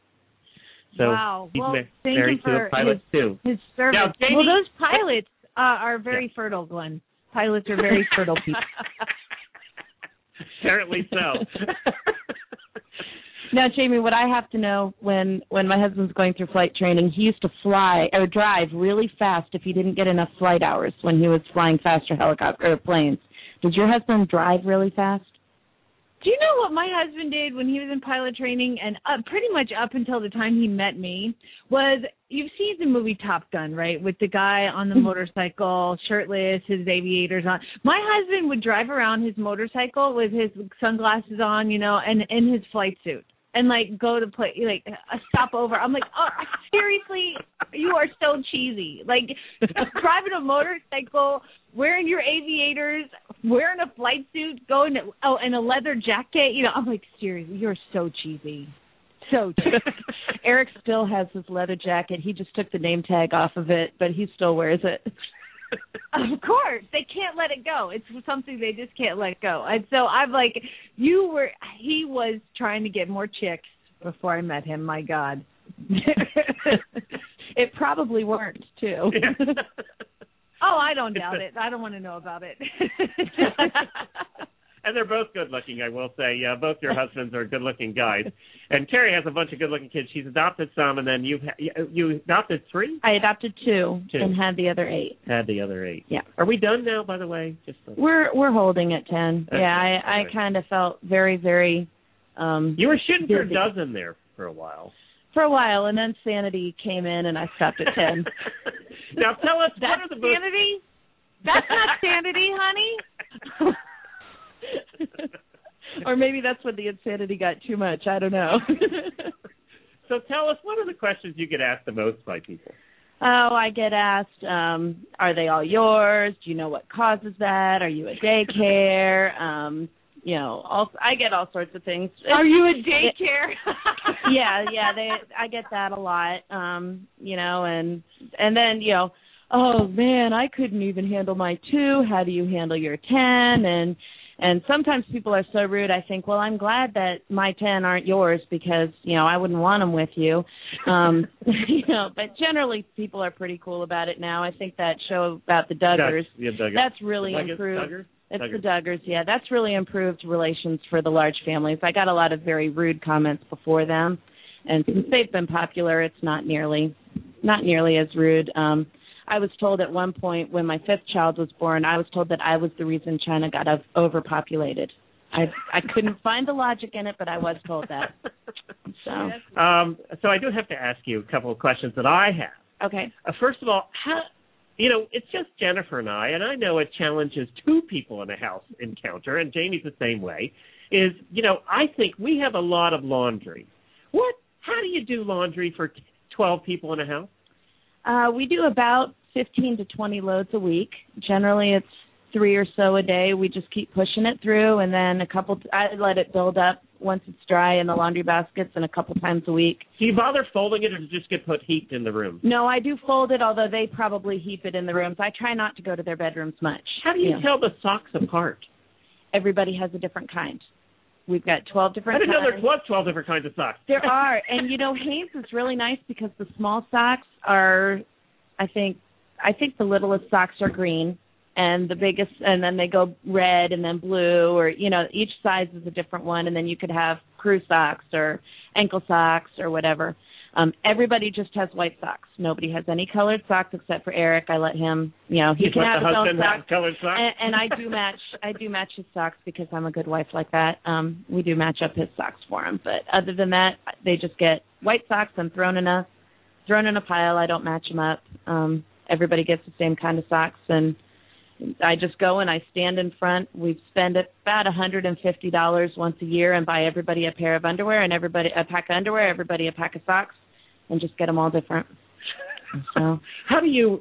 So wow. he's well, married to a pilot, too. His service. Now, Jamie, well, those pilots are very fertile, Glenn. Pilots are very fertile people. Apparently so. Now, Jamie, what I have to know, when my husband's going through flight training, he used to drive really fast if he didn't get enough flight hours when he was flying faster helicopter or planes. Did your husband drive really fast? Do you know what my husband did when he was in pilot training, and pretty much up until the time he met me, was, you've seen the movie Top Gun, right, with the guy on the motorcycle, shirtless, his aviators on. My husband would drive around his motorcycle with his sunglasses on, you know, and in his flight suit. and like go to play like a stopover. I'm like, oh, seriously, you are so cheesy. Like driving a motorcycle, wearing your aviators, wearing a flight suit, going to, and a leather jacket. You know, I'm like, seriously, you're so cheesy. So cheesy. Eric still has his leather jacket. He just took the name tag off of it, but he still wears it. Of course, they can't let it go. It's something they just can't let go. And so I'm like, he was trying to get more chicks before I met him. My God. It probably worked too. Oh, I don't doubt it. I don't want to know about it. And they're both good-looking, I will say. Both your husbands are good-looking guys. And Terry has a bunch of good-looking kids. She's adopted some, and then you adopted 3? I adopted 2 and had the other 8. Had the other 8. Yeah. Are we done now, by the way? We're holding at 10. Okay. Yeah, I kind of felt very, very you were shooting for a busy. dozen there for a while. For a while, and then sanity came in, and I stopped at 10. Now tell us, that's what are the sanity? That's not sanity, honey. Or maybe that's when the insanity got too much. I don't know. So tell us, what are the questions you get asked the most by people? Oh, I get asked, are they all yours? Do you know what causes that? Are you a daycare? I get all sorts of things. Are you a daycare? Yeah, I get that a lot. And then, oh man, I couldn't even handle my 2. How do you handle your 10? And sometimes people are so rude, I think, well, I'm glad that my 10 aren't yours because, I wouldn't want them with you. But generally people are pretty cool about it now. I think that show about the Duggars, that's really improved. It's the Duggars, yeah. That's really improved relations for the large families. I got a lot of very rude comments before them, and since they've been popular, it's not nearly as rude. I was told at one point when my 5th child was born, I was told that I was the reason China got overpopulated. I couldn't find the logic in it, but I was told that. So I do have to ask you a couple of questions that I have. Okay. First of all, it's just Jennifer and I know it challenges 2 people in a house encounter, and Jamie's the same way, is, I think we have a lot of laundry. How do you do laundry for 12 people in a house? We do about 15 to 20 loads a week. Generally, it's 3 or so a day. We just keep pushing it through, and then I let it build up once it's dry in the laundry baskets, and a couple times a week. Do you bother folding it, or does it just get put heaped in the room? No, I do fold it, although they probably heap it in the rooms. I try not to go to their bedrooms much. How do you tell the socks apart? Everybody has a different kind. We've got 12 different kinds. I didn't know there was 12 different kinds of socks. There are. And, Hanes is really nice because the small socks are, I think the littlest socks are green, and the biggest, and then they go red and then blue, or, each size is a different one, and then you could have crew socks or ankle socks or whatever. Everybody just has white socks. Nobody has any colored socks except for Eric. I let him, he can have his own socks. Colored socks? And I do match his socks because I'm a good wife like that. We do match up his socks for him. But other than that, they just get white socks and thrown in a pile. I don't match them up. Everybody gets the same kind of socks, and I just go and I stand in front. We spend about $150 once a year and buy everybody a pair of underwear and everybody a pack of underwear, everybody a pack of socks, and just get them all different. So how do you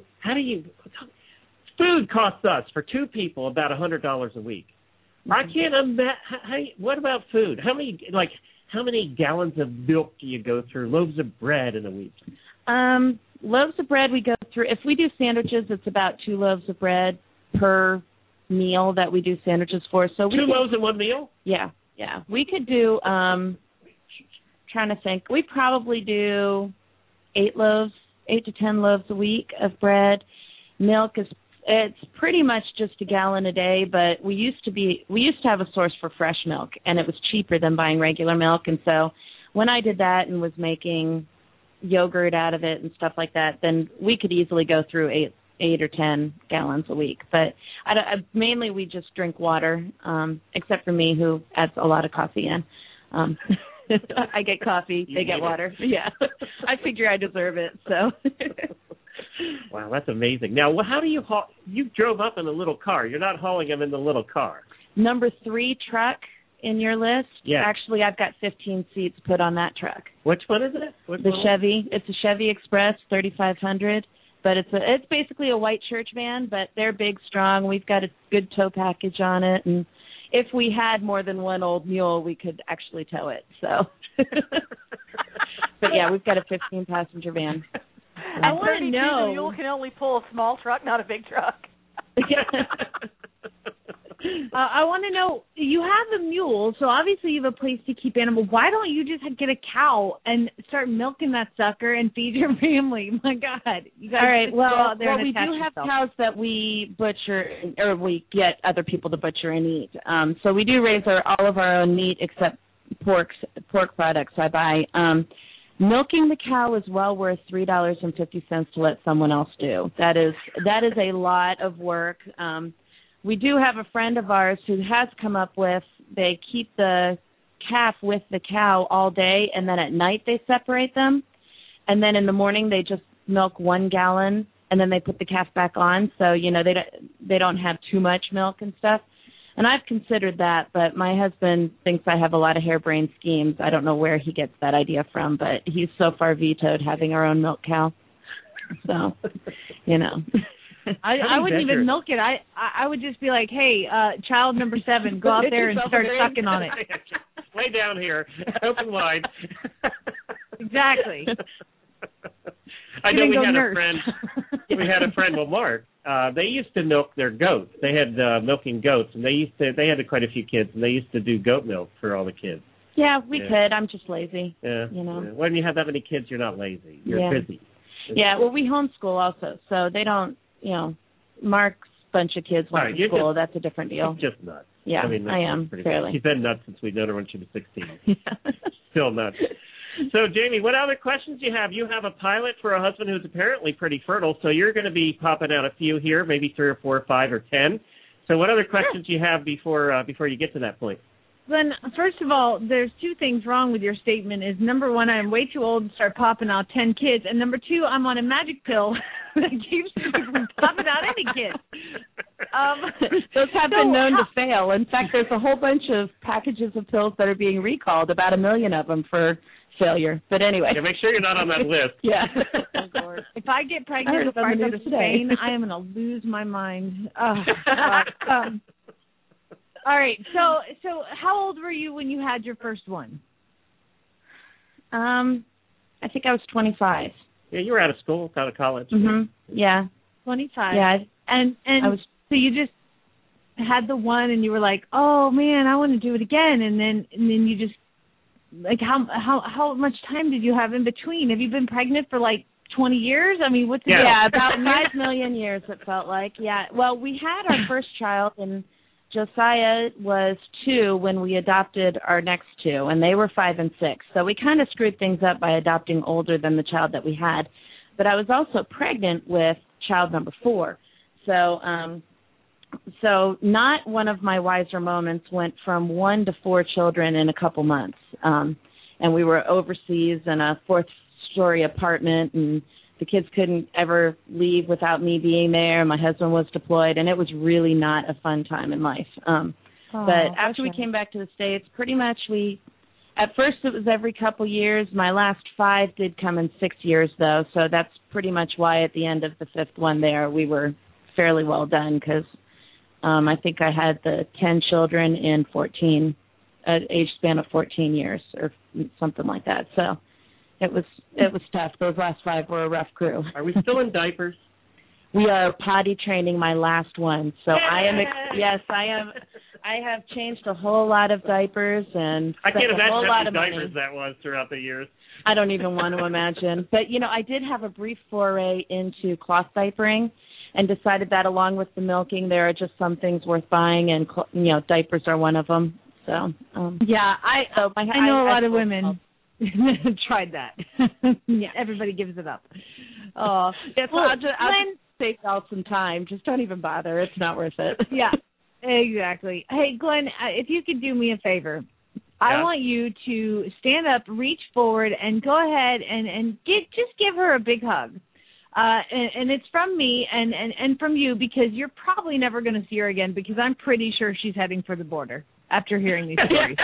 food costs us for 2 people about $100 a week. I can't imagine. What about food? How many gallons of milk do you go through? Loaves of bread in a week? Loaves of bread we go through. If we do sandwiches, it's about 2 loaves of bread per meal that we do sandwiches for. So 2 loaves in one meal? Yeah. We could do. Trying to think. We probably do 8 to 10 loaves a week of bread. Milk it's pretty much just a gallon a day, but we used to have a source for fresh milk, and it was cheaper than buying regular milk. And so when I did that and was making yogurt out of it and stuff like that, then we could easily go through 8 or 10 gallons a week. But mainly we just drink water, except for me, who adds a lot of coffee in. I get coffee, they get water. Yeah, I figure I deserve it. So. Wow, that's amazing. Now, how do you haul? You drove up in a little car. You're not hauling them in the little car. Number 3 truck in your list. Yes. Actually, I've got 15 seats put on that truck. Which one is it? The Chevy. It's a Chevy Express 3500, but it's basically a white church van, but they're big, strong. We've got a good tow package on it, and if we had more than one old mule, we could actually tow it. So, but yeah, we've got a 15-passenger van. I want to know. The mule can only pull a small truck, not a big truck. I want to know, you have a mule, so obviously you have a place to keep animals. Why don't you just get a cow and start milking that sucker and feed your family? My God. You guys all right, well, we do have yourself. cows that we butcher, or we get other people to butcher and eat. So we do raise all of our own meat except pork products I buy. Milking the cow is well worth $3.50 to let someone else do. That is a lot of work. We do have a friend of ours who has come up with, they keep the calf with the cow all day, and then at night they separate them, and then in the morning they just milk 1 gallon, and then they put the calf back on, so they don't have too much milk and stuff. And I've considered that, but my husband thinks I have a lot of harebrained schemes. I don't know where he gets that idea from, but he's so far vetoed having our own milk cow. So, I wouldn't even milk it. I would just be like, hey, child number 7, go out there and start sucking on it. Lay down here, open wide. Exactly. I know we had a friend, well, Mark. They used to milk their goats. They had milking goats, and they had quite a few kids, and they used to do goat milk for all the kids. Yeah, we could. I'm just lazy. Yeah. Yeah. When you have that many kids, you're not lazy. You're busy. Yeah, well, we homeschool also, so they don't, Mark's bunch of kids went to school. That's a different deal. Just nuts. Yeah, I am, fairly. She's been nuts since we've known her when she was 16. Still nuts. So, Jamie, what other questions do you have? You have a pilot for a husband who's apparently pretty fertile, so you're going to be popping out a few here, maybe 3 or 4 or 5 or 10. So what other questions do you have before you get to that point? Then, first of all, there's 2 things wrong with your statement. Is number 1, I'm way too old to start popping out 10 kids, and number 2, I'm on a magic pill that keeps me from popping out any kids. Those have been known to fail. In fact, there's a whole bunch of packages of pills that are being recalled, about 1 million of them for failure. But anyway. Yeah, make sure you're not on that list. Yeah. If I get pregnant before I go to Spain, I am going to lose my mind. All right. So how old were you when you had your first one? I think I was 25. Yeah, you were out of school, out of college. Mhm. Yeah. 25. Yeah. And so you just had the one, and you were like, oh man, I want to do it again, and then you just, like, how much time did you have in between? Have you been pregnant for like 20 years? I mean, what's the about 5 million years it felt like. Yeah. Well, we had our first child, and Josiah was 2 when we adopted our next 2, and they were 5 and 6. So we kind of screwed things up by adopting older than the child that we had. But I was also pregnant with child number 4. So not one of my wiser moments went from 1 to 4 children in a couple months. And we were overseas in a 4th-story apartment, and the kids couldn't ever leave without me being there. My husband was deployed, and it was really not a fun time in life. But after we came back to the States, pretty much at first it was every couple years. My last 5 did come in 6 years, though, so that's pretty much why at the end of the 5th one there we were fairly well done, because I think I had the 10 children in age span of 14 years or something like that. So it was tough. Those last 5 were a rough crew. Are we still in diapers? We are potty training my last one. So I am. I have changed a whole lot of diapers, and I can't imagine how many money. diapers that was throughout the years. I don't even want to imagine. But, I did have a brief foray into cloth diapering, and decided that along with the milking, there are just some things worth buying, and diapers are one of them. So I know a lot of women tried that. Yeah, everybody gives it up. Oh, I'll just save out some time. Just don't even bother. It's not worth it. Yeah, exactly. Hey, Glenn, if you could do me a favor. I want you to stand up, reach forward, and go ahead and give her a big hug. And it's from me and from you, because you're probably never going to see her again, because I'm pretty sure she's heading for the border. after hearing these stories.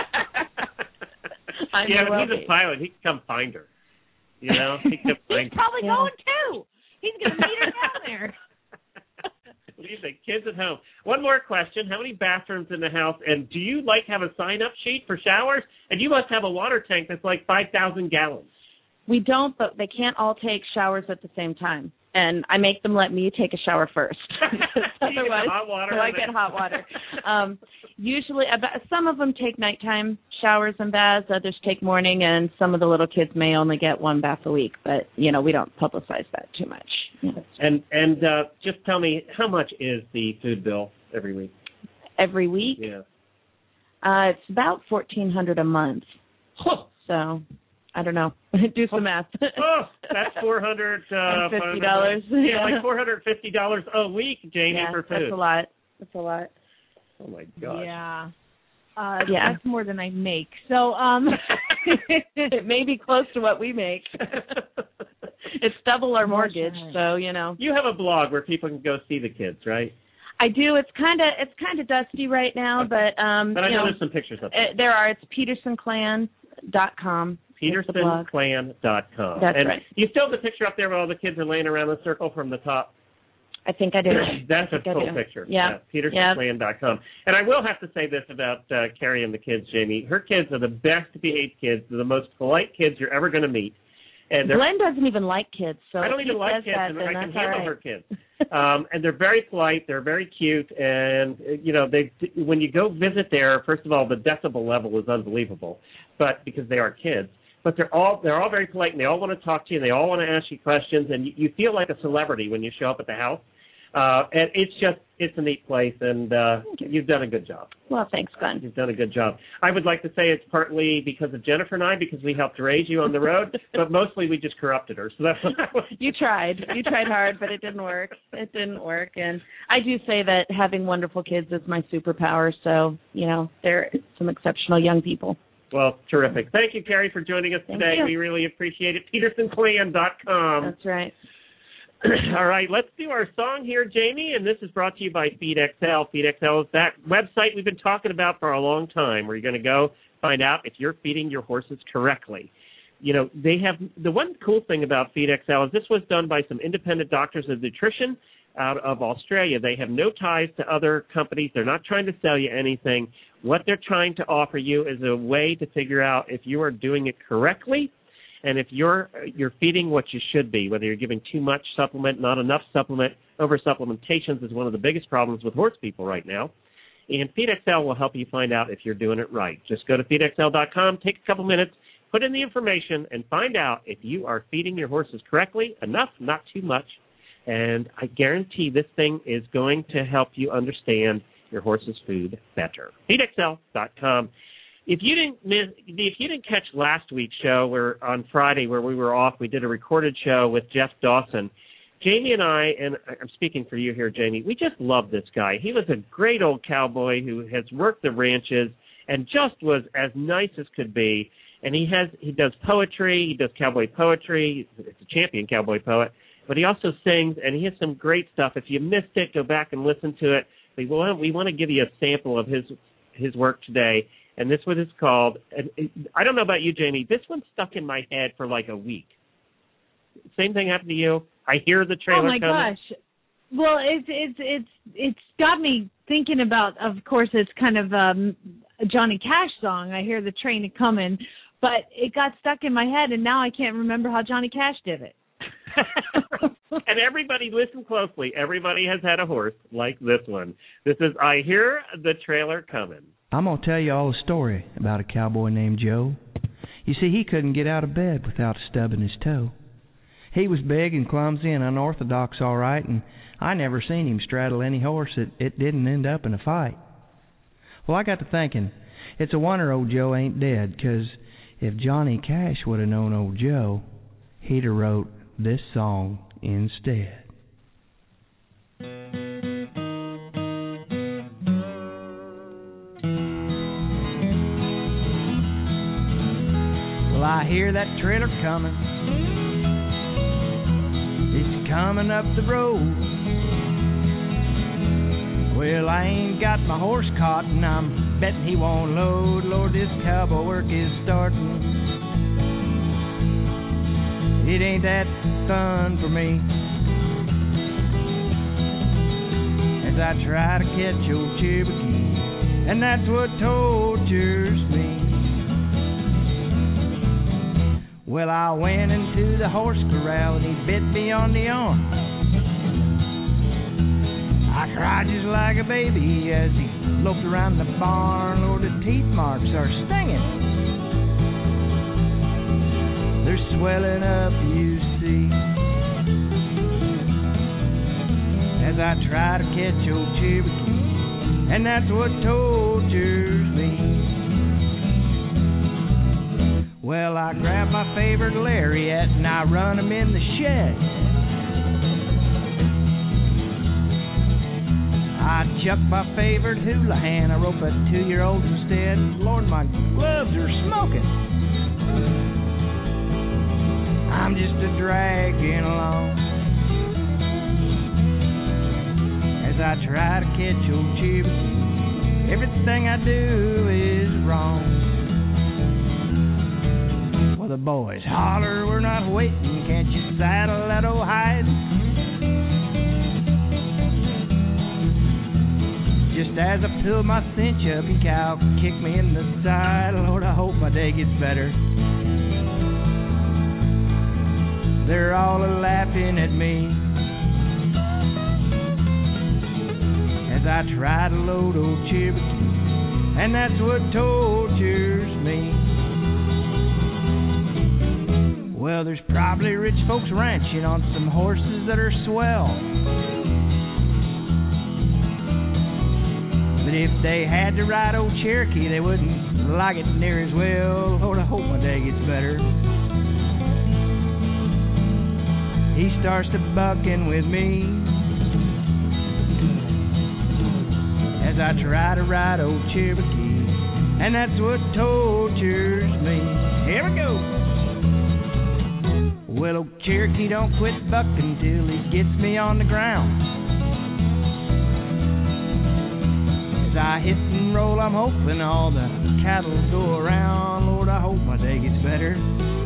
Yeah, but he's a pilot. He can come find her. You know, he can find He's probably going too. He's going to meet her down there. Leave the kids at home. One more question. How many bathrooms in the house? And do you, have a sign-up sheet for showers? And you must have a water tank that's 5,000 gallons. We don't, but they can't all take showers at the same time. And I make them let me take a shower first. Otherwise, I get hot water. Usually, some of them take nighttime showers and baths. Others take morning, and some of the little kids may only get one bath a week. But, we don't publicize that too much. Yeah. And just tell me, how much is the food bill every week? Every week? Yeah. It's about $1,400 a month. So, I don't know. Do some math. That's $450. Yeah, $450 a week, Jamie, for food. That's a lot. Oh my gosh. Yeah. That's more than I make. So, it may be close to what we make. It's double our mortgage, so You have a blog where people can go see the kids, right? I do. It's kind of dusty right now, but I know there's some pictures of it. There are. It's PetersonClan.com. PetersonClan.com. That's and right. You still have the picture up there where all the kids are laying around the circle from the top? I think I do. That's a cool picture. Yeah. PetersonClan.com. And I will have to say this about Carrie and the kids, Jamie. Her kids are the best behaved kids. They're the most polite kids you're ever going to meet. And Glenn doesn't even like kids, so I don't even like kids, and I can handle right. her kids. And they're very polite, they're very cute, and when you go visit there, first of all, the decibel level is unbelievable, but because they are kids. But they're all very polite, and they all want to talk to you, and they all want to ask you questions, and you feel like a celebrity when you show up at the house. And it's a neat place, and you've done a good job. Well, thanks, Glenn. You've done a good job. I would like to say it's partly because of Jennifer and I, because we helped raise you on the road, but mostly we just corrupted her. So that's what I was. You tried hard, but it didn't work. And I do say that having wonderful kids is my superpower, so, they're some exceptional young people. Well, terrific. Thank you, Carrie, for joining us today. We really appreciate it. PetersonClan.com. That's right. All right, let's do our song here, Jamie, and this is brought to you by FeedXL. FeedXL is that website we've been talking about for a long time where you're going to go find out if you're feeding your horses correctly. They have the one cool thing about FeedXL is this was done by some independent doctors of nutrition out of Australia. They have no ties to other companies. They're not trying to sell you anything. What they're trying to offer you is a way to figure out if you are doing it correctly. And if you're feeding what you should be, whether you're giving too much supplement, not enough supplement, over-supplementations is one of the biggest problems with horse people right now. And FeedXL will help you find out if you're doing it right. Just go to feedxl.com, take a couple minutes, put in the information, and find out if you are feeding your horses correctly, enough, not too much. And I guarantee this thing is going to help you understand your horse's food better. feedxl.com. If you didn't catch last week's show, on Friday where we were off, we did a recorded show with Jeff Dawson. Jamie and I'm speaking for you here, Jamie, we just love this guy. He was a great old cowboy who has worked the ranches and just was as nice as could be. And he does poetry, he does cowboy poetry. He's a champion cowboy poet, but he also sings, and he has some great stuff. If you missed it, go back and listen to it. We want to give you a sample of his work today. And this one is called, I don't know about you, Jamie, this one stuck in my head for like a week. Same thing happened to you? I hear the trailer coming. Oh, my gosh. Well, it's got me thinking about, of course, it's kind of a Johnny Cash song, I Hear the Train A-Comin', but it got stuck in my head, and now I can't remember how Johnny Cash did it. And everybody, listen closely. Everybody has had a horse like this one. This is I Hear the Trailer Comin'. I'm going to tell you all a story about a cowboy named Joe. You see, he couldn't get out of bed without stubbing his toe. He was big and clumsy and unorthodox, all right, and I never seen him straddle any horse that it didn't end up in a fight. Well, I got to thinking, it's a wonder old Joe ain't dead, 'cause if Johnny Cash would have known old Joe, he'd have wrote this song instead. Well, I hear that trailer coming. It's coming up the road. Well, I ain't got my horse caught, and I'm betting he won't load. Lord, this cowboy work is starting. It ain't that fun for me. As I try to catch old Cherokee, and that's what tortures me. Well, I went into the horse corral, and he bit me on the arm. I cried just like a baby as he loped around the barn. Lord, the teeth marks are stinging. They're swelling up, you see. As I try to catch old Cherokee, and that's what tortures me. Well, I grab my favorite lariat and I run him in the shed. I chuck my favorite hula hand, I rope a 2-year-old instead. Lord, my gloves are smoking. I'm just a dragging along as I try to catch old Cherokee. Everything I do is wrong. Well, the boys holler, we're not waiting. Can't you saddle that old hide? Just as I pull my cinch up, he cow kicked me in the side. Lord, I hope my day gets better. They're all laughing at me as I try to load old Cherokee, and that's what tortures me. Well, there's probably rich folks ranching on some horses that are swell. But if they had to ride old Cherokee, they wouldn't like it near as well. Lord, I hope my day gets better. He starts to bucking with me as I try to ride old Cherokee, and that's what tortures me. Here we go. Well, old Cherokee don't quit bucking till he gets me on the ground. As I hit and roll, I'm hoping all the cattle go around. Lord, I hope my day gets better.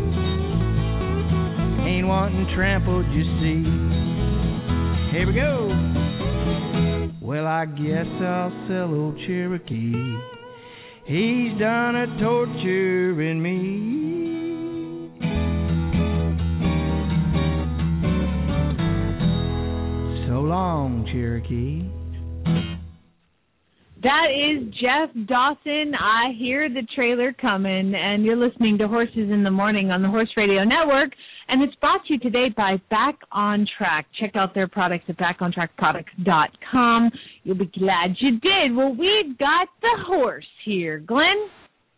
Ain't wanting trampled, you see. Here we go. Well, I guess I'll sell old Cherokee. He's done a torturing me. So long, Cherokee. That is Jeff Dawson. I hear the trailer coming, and you're listening to Horses in the Morning on the Horse Radio Network, and it's brought to you today by Back on Track. Check out their products at backontrackproducts.com. You'll be glad you did. Well, we've got the horse here. Glenn?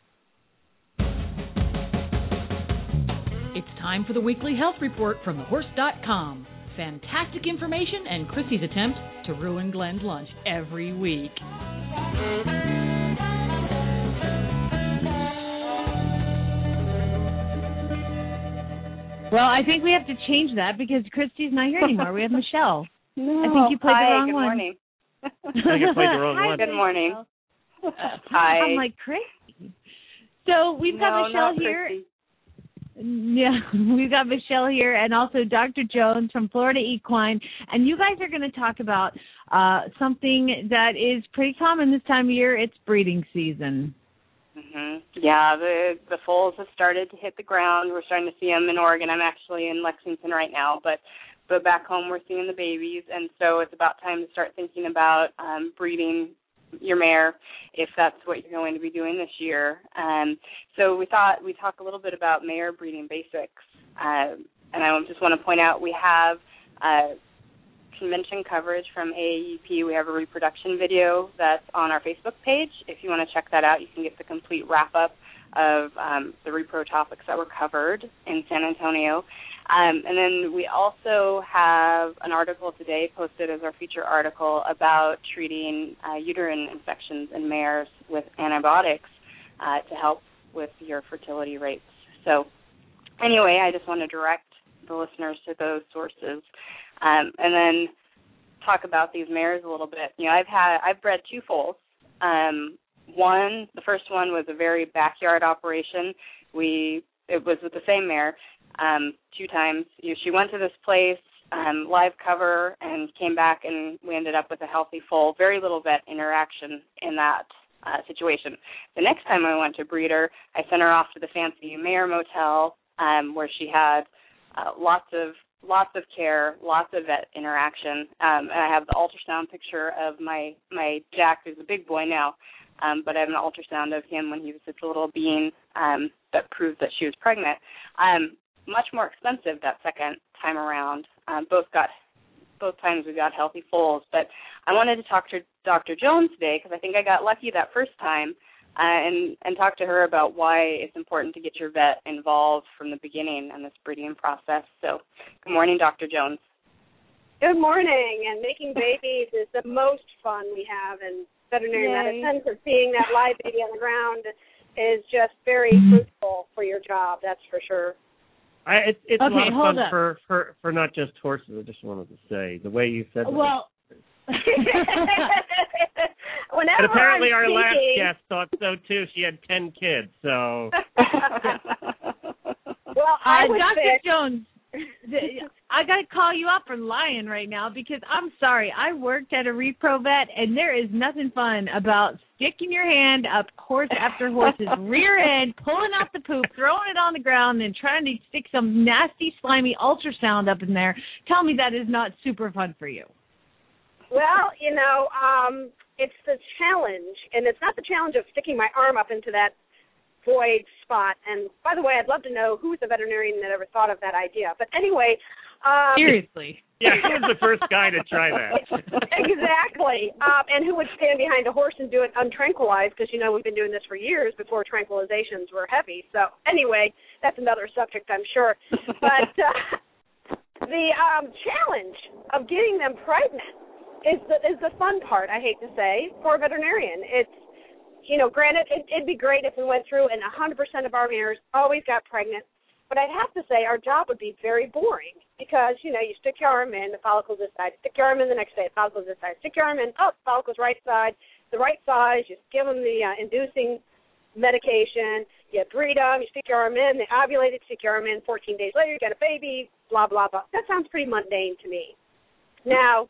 It's time for the weekly health report from thehorse.com. Fantastic information and Chrissy's attempt to ruin Glenn's lunch every week. Well, I think we have to change that because Christy's not here anymore. We have Michelle. No. I think you played the wrong good one. Morning. I think you played the wrong one. Good morning. Hi. I'm like, Christy. So we've got Michelle here. Christy. Yeah, we've got Michelle here and also Dr. Jones from Florida Equine. And you guys are going to talk about something that is pretty common this time of year. It's breeding season. Yeah, the foals have started to hit the ground. We're starting to see them in Oregon. I'm actually in Lexington right now, but back home we're seeing the babies, and so it's about time to start thinking about breeding your mare if that's what you're going to be doing this year. So we thought we'd talk a little bit about mare breeding basics, and I just want to point out we have convention coverage from AAEP. We have a reproduction video that's on our Facebook page. If you want to check that out, you can get the complete wrap-up of the repro topics that were covered in San Antonio. And then we also have an article today posted as our feature article about treating uterine infections in mares with antibiotics to help with your fertility rates. So anyway, I just want to direct the listeners to those sources. And then talk about these mares a little bit. You know, I've bred 2 foals. The first one was a very backyard operation. It was with the same mare 2 times. She went to this place, live cover, and came back, and we ended up with a healthy foal. Very little vet interaction in that situation. The next time I went to breed her, I sent her off to the Fancy Mare Motel, where she had lots of care, lots of vet interaction. And I have the ultrasound picture of my Jack, who's a big boy now, but I have an ultrasound of him when he was just a little bean that proved that she was pregnant. Much more expensive that second time around. Both times we got healthy foals. But I wanted to talk to Dr. Jones today because I think I got lucky that first time and talk to her about why it's important to get your vet involved from the beginning in this breeding process. So good morning, Dr. Jones. Good morning. And making babies is the most fun we have in veterinary medicine. So seeing that live baby on the ground is just very fruitful for your job, that's for sure. It's a lot of fun for not just horses. I just wanted to say the way you said that. Well, and apparently our last guest thought so too. She had 10 kids, so. Well, Dr. Jones, I got to call you up for lying right now because I'm sorry. I worked at a repro vet, and there is nothing fun about sticking your hand up horse after horse's rear end, pulling out the poop, throwing it on the ground, and trying to stick some nasty, slimy ultrasound up in there. Tell me that is not super fun for you. Well, you know, it's the challenge, and it's not the challenge of sticking my arm up into that void spot. And by the way, I'd love to know who's the veterinarian that ever thought of that idea. But anyway, seriously, yeah, who was the first guy to try that? Exactly, and who would stand behind a horse and do it untranquilized? Because you know we've been doing this for years before tranquilizations were heavy. So anyway, that's another subject, I'm sure. But the challenge of getting them pregnant is the fun part. I hate to say for a veterinarian, it's. You know, granted, it'd be great if we went through and 100% of our mares always got pregnant, but I'd have to say our job would be very boring because, you know, you stick your arm in, the follicle's this side, stick your arm in the next day, the follicle's this side, stick your arm in, the follicle's right side, the right size, you give them the inducing medication, you breed them, you stick your arm in, they ovulate it, stick your arm in, 14 days later you get a baby, blah, blah, blah. That sounds pretty mundane to me. Now,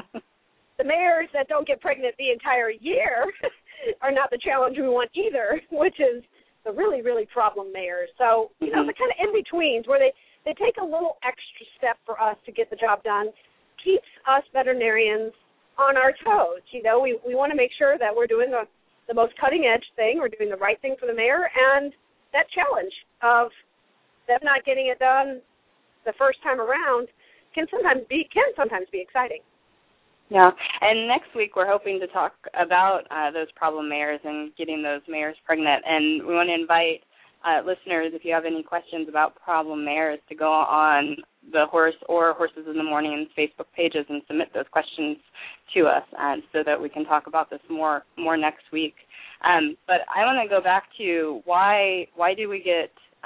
the mares that don't get pregnant the entire year are not the challenge we want either, which is the really, really problem mares. So, you know, the kind of in-betweens where they take a little extra step for us to get the job done keeps us veterinarians on our toes. You know, we want to make sure that we're doing the most cutting-edge thing, we're doing the right thing for the mare, and that challenge of them not getting it done the first time around can sometimes be exciting. Yeah, and next week we're hoping to talk about those problem mares and getting those mares pregnant. And we want to invite listeners, if you have any questions about problem mares, to go on the Horse or Horses in the Morning Facebook pages and submit those questions to us so that we can talk about this more next week. But I want to go back to why do we get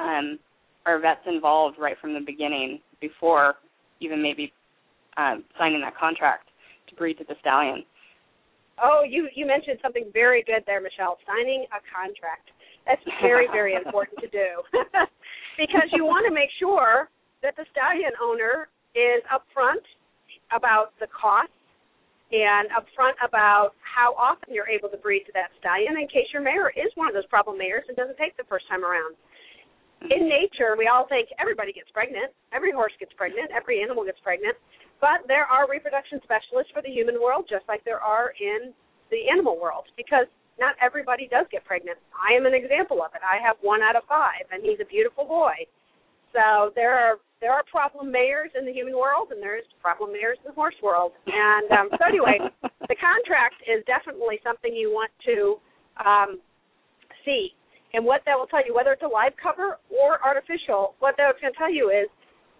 our vets involved right from the beginning before even maybe signing that contract to breed to the stallion? Oh, you mentioned something very good there, Michelle, signing a contract. That's very, very important to do because you want to make sure that the stallion owner is upfront about the cost and upfront about how often you're able to breed to that stallion in case your mare is one of those problem mares and doesn't take the first time around. In nature, we all think everybody gets pregnant. Every horse gets pregnant. Every animal gets pregnant. But there are reproduction specialists for the human world, just like there are in the animal world, because not everybody does get pregnant. I am an example of it. I have 1 out of 5, and he's a beautiful boy. So there are problem mares in the human world, and there's problem mares in the horse world. And so anyway, the contract is definitely something you want to see. And what that will tell you, whether it's a live cover or artificial, what that's going to tell you is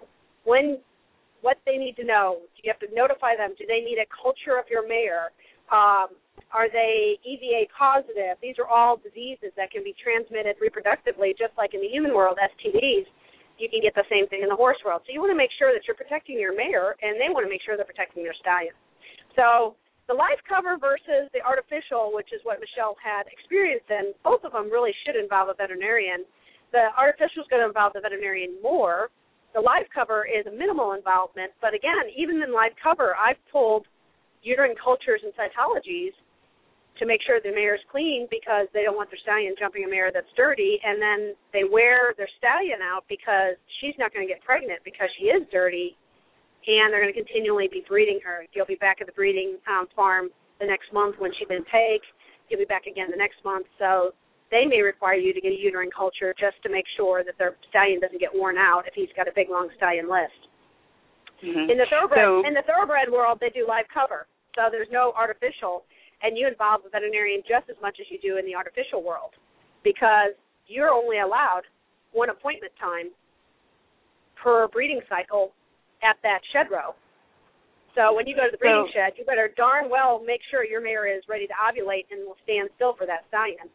what they need to know. You have to notify them. Do they need a culture of your mare? Are they EVA positive? These are all diseases that can be transmitted reproductively, just like in the human world, STDs. You can get the same thing in the horse world. So you want to make sure that you're protecting your mare, and they want to make sure they're protecting their stallion. So the live cover versus the artificial, which is what Michelle had experienced in, both of them really should involve a veterinarian. The artificial is going to involve the veterinarian more. The live cover is a minimal involvement, but again, even in live cover, I've pulled uterine cultures and cytologies to make sure the mare is clean because they don't want their stallion jumping a mare that's dirty, and then they wear their stallion out because she's not going to get pregnant because she is dirty, and they're going to continually be breeding her. You'll be back at the breeding farm the next month when she's been take. You'll be back again the next month. So they may require you to get a uterine culture just to make sure that their stallion doesn't get worn out if he's got a big, long stallion list. In the thoroughbred world, they do live cover, so there's no artificial, and you involve the veterinarian just as much as you do in the artificial world because you're only allowed one appointment time per breeding cycle at that shed row. So when you go to the breeding shed, you better darn well make sure your mare is ready to ovulate and will stand still for that stallion.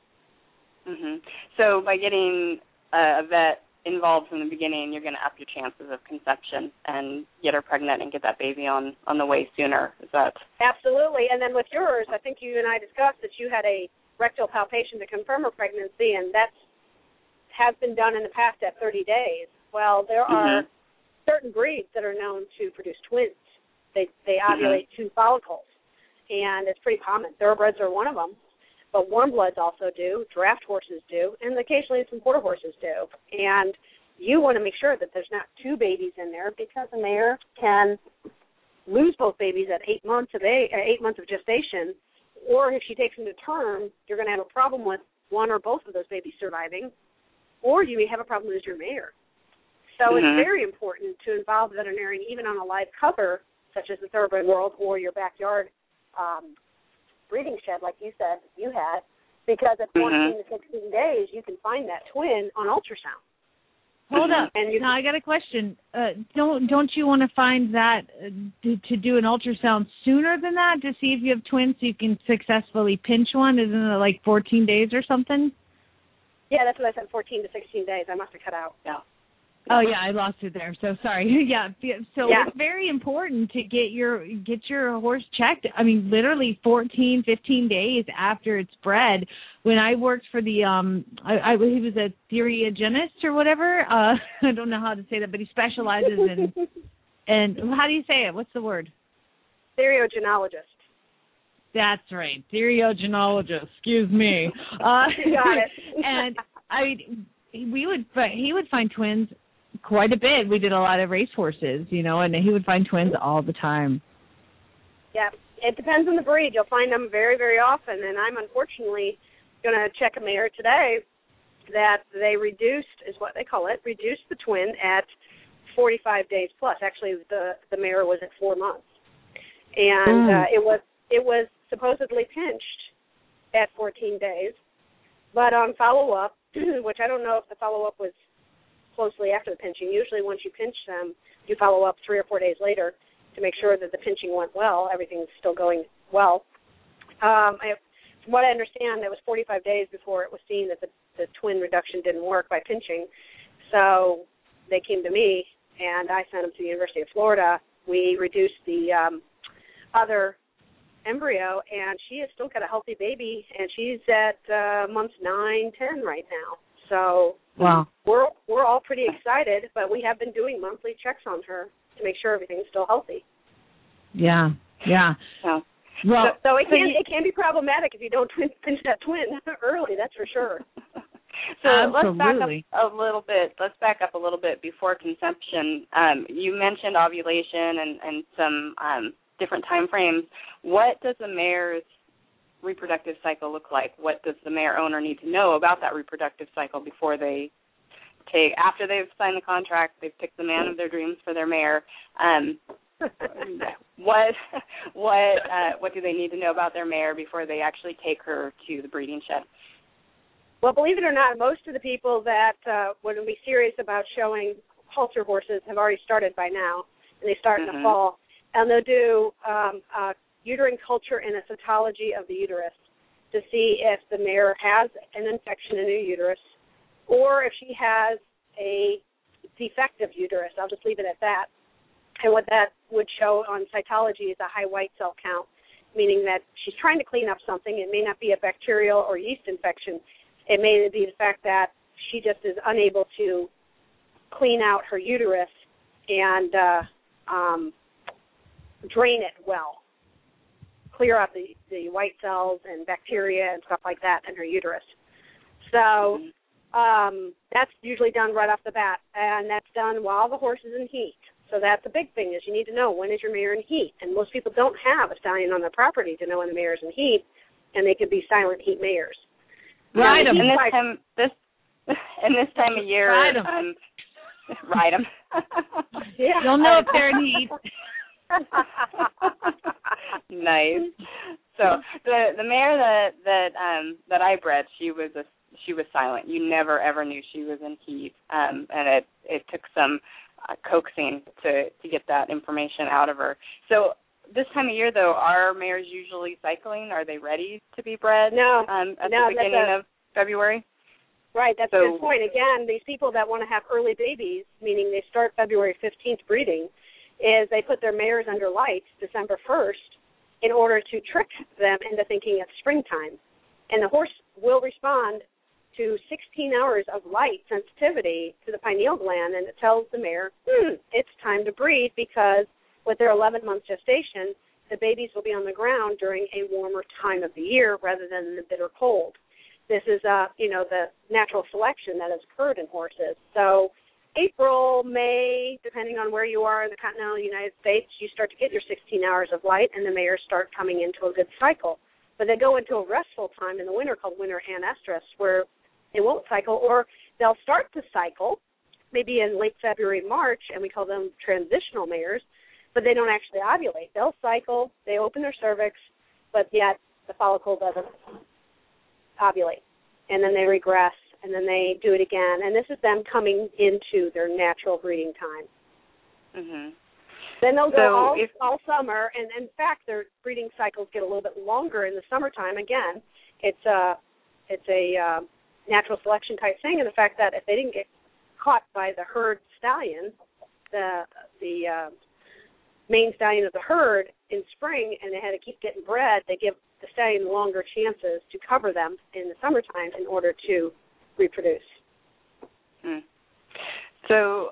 So by getting a vet involved from the beginning, you're going to up your chances of conception and get her pregnant and get that baby on the way sooner. Is that? Absolutely. And then with yours, I think you and I discussed that you had a rectal palpation to confirm her pregnancy, and that has been done in the past at 30 days. Well, there are certain breeds that are known to produce twins. They ovulate two follicles, and it's pretty common. Thoroughbreds are one of them. But warm bloods also do, draft horses do, and occasionally some quarter horses do. And you want to make sure that there's not two babies in there because a mare can lose both babies at 8 months of gestation, or if she takes them to term, you're going to have a problem with one or both of those babies surviving, or you may have a problem with your mare. So it's very important to involve the veterinarian even on a live cover, such as the thoroughbred world or your backyard breeding shed, like you said you had, because at 14 to 16 days, you can find that twin on ultrasound. Hold up. Now I got a question. Don't you want to find that to do an ultrasound sooner than that to see if you have twins so you can successfully pinch one? Isn't it like 14 days or something? Yeah, that's what I said, 14 to 16 days. I must have cut out. Yeah. Oh yeah, I lost it there. So sorry. It's very important to get your horse checked. I mean, literally 14, 15 days after it's bred. When I worked for the he was a theriogenist or whatever. I don't know how to say that, but he specializes in and how do you say it? What's the word? Theriogenologist. That's right, theriogenologist. Excuse me. You got it. And he would find twins quite a bit. We did a lot of race horses, and he would find twins all the time. Yeah, it depends on the breed. You'll find them very, very often, and I'm unfortunately going to check a mare today that they reduced the twin at 45 days plus. Actually, the mare was at 4 months, and it was supposedly pinched at 14 days, but on follow-up, which I don't know if the follow-up was closely after the pinching. Usually once you pinch them, you follow up 3 or 4 days later to make sure that the pinching went well, everything's still going well. From what I understand, it was 45 days before it was seen that the twin reduction didn't work by pinching. So they came to me, and I sent them to the University of Florida. We reduced the other embryo, and she has still got a healthy baby, and she's at months 9, 10 right now. So wow, we're all pretty excited, but we have been doing monthly checks on her to make sure everything's still healthy. Yeah. So, well, so it can be problematic if you don't pinch that twin early. That's for sure. So absolutely. Let's back up a little bit before conception. You mentioned ovulation and some different time frames. What does the mare's reproductive cycle look like? What does the mare owner need to know about that reproductive cycle before after they've signed the contract, they've picked the man of their dreams for their mare? What do they need to know about their mare before they actually take her to the breeding shed? Well, believe it or not, most of the people that would be serious about showing halter horses have already started by now, and they start in the fall. And they'll do uterine culture and a cytology of the uterus to see if the mare has an infection in her uterus or if she has a defective uterus. I'll just leave it at that. And what that would show on cytology is a high white cell count, meaning that she's trying to clean up something. It may not be a bacterial or yeast infection. It may be the fact that she just is unable to clean out her uterus and drain it well, clear out the white cells and bacteria and stuff like that in her uterus. So that's usually done right off the bat, and that's done while the horse is in heat. So that's a big thing, is you need to know when is your mare in heat. And most people don't have a stallion on their property to know when the mare is in heat, and they could be silent heat mares. Ride them. And this time of year, ride them. Ride them. Yeah. You'll know if they're in heat. Nice. So the mare that I bred, she was silent. You never ever knew she was in heat, and it took some coaxing to get that information out of her. So this time of year, though, are mares usually cycling? Are they ready to be bred? No. At the beginning of February? Right, that's a good point. Again, these people that want to have early babies, meaning they start February 15th breeding, is they put their mares under lights December 1st in order to trick them into thinking it's springtime. And the horse will respond to 16 hours of light sensitivity to the pineal gland, and it tells the mare, it's time to breed, because with their 11-month gestation, the babies will be on the ground during a warmer time of the year rather than the bitter cold. This is, the natural selection that has occurred in horses. So April, May, depending on where you are in the continental United States, you start to get your 16 hours of light, and the mares start coming into a good cycle. But they go into a restful time in the winter called winter anestrus, where they won't cycle, or they'll start to cycle maybe in late February, March, and we call them transitional mares, but they don't actually ovulate. They'll cycle, they open their cervix, but yet the follicle doesn't ovulate. And then they regress, and then they do it again. And this is them coming into their natural breeding time. Mm-hmm. Then they'll go all summer, and in fact, their breeding cycles get a little bit longer in the summertime. Again, it's a natural selection type thing, and the fact that if they didn't get caught by the herd stallion, the main stallion of the herd in spring, and they had to keep getting bred, they give the stallion longer chances to cover them in the summertime in order to reproduce. So,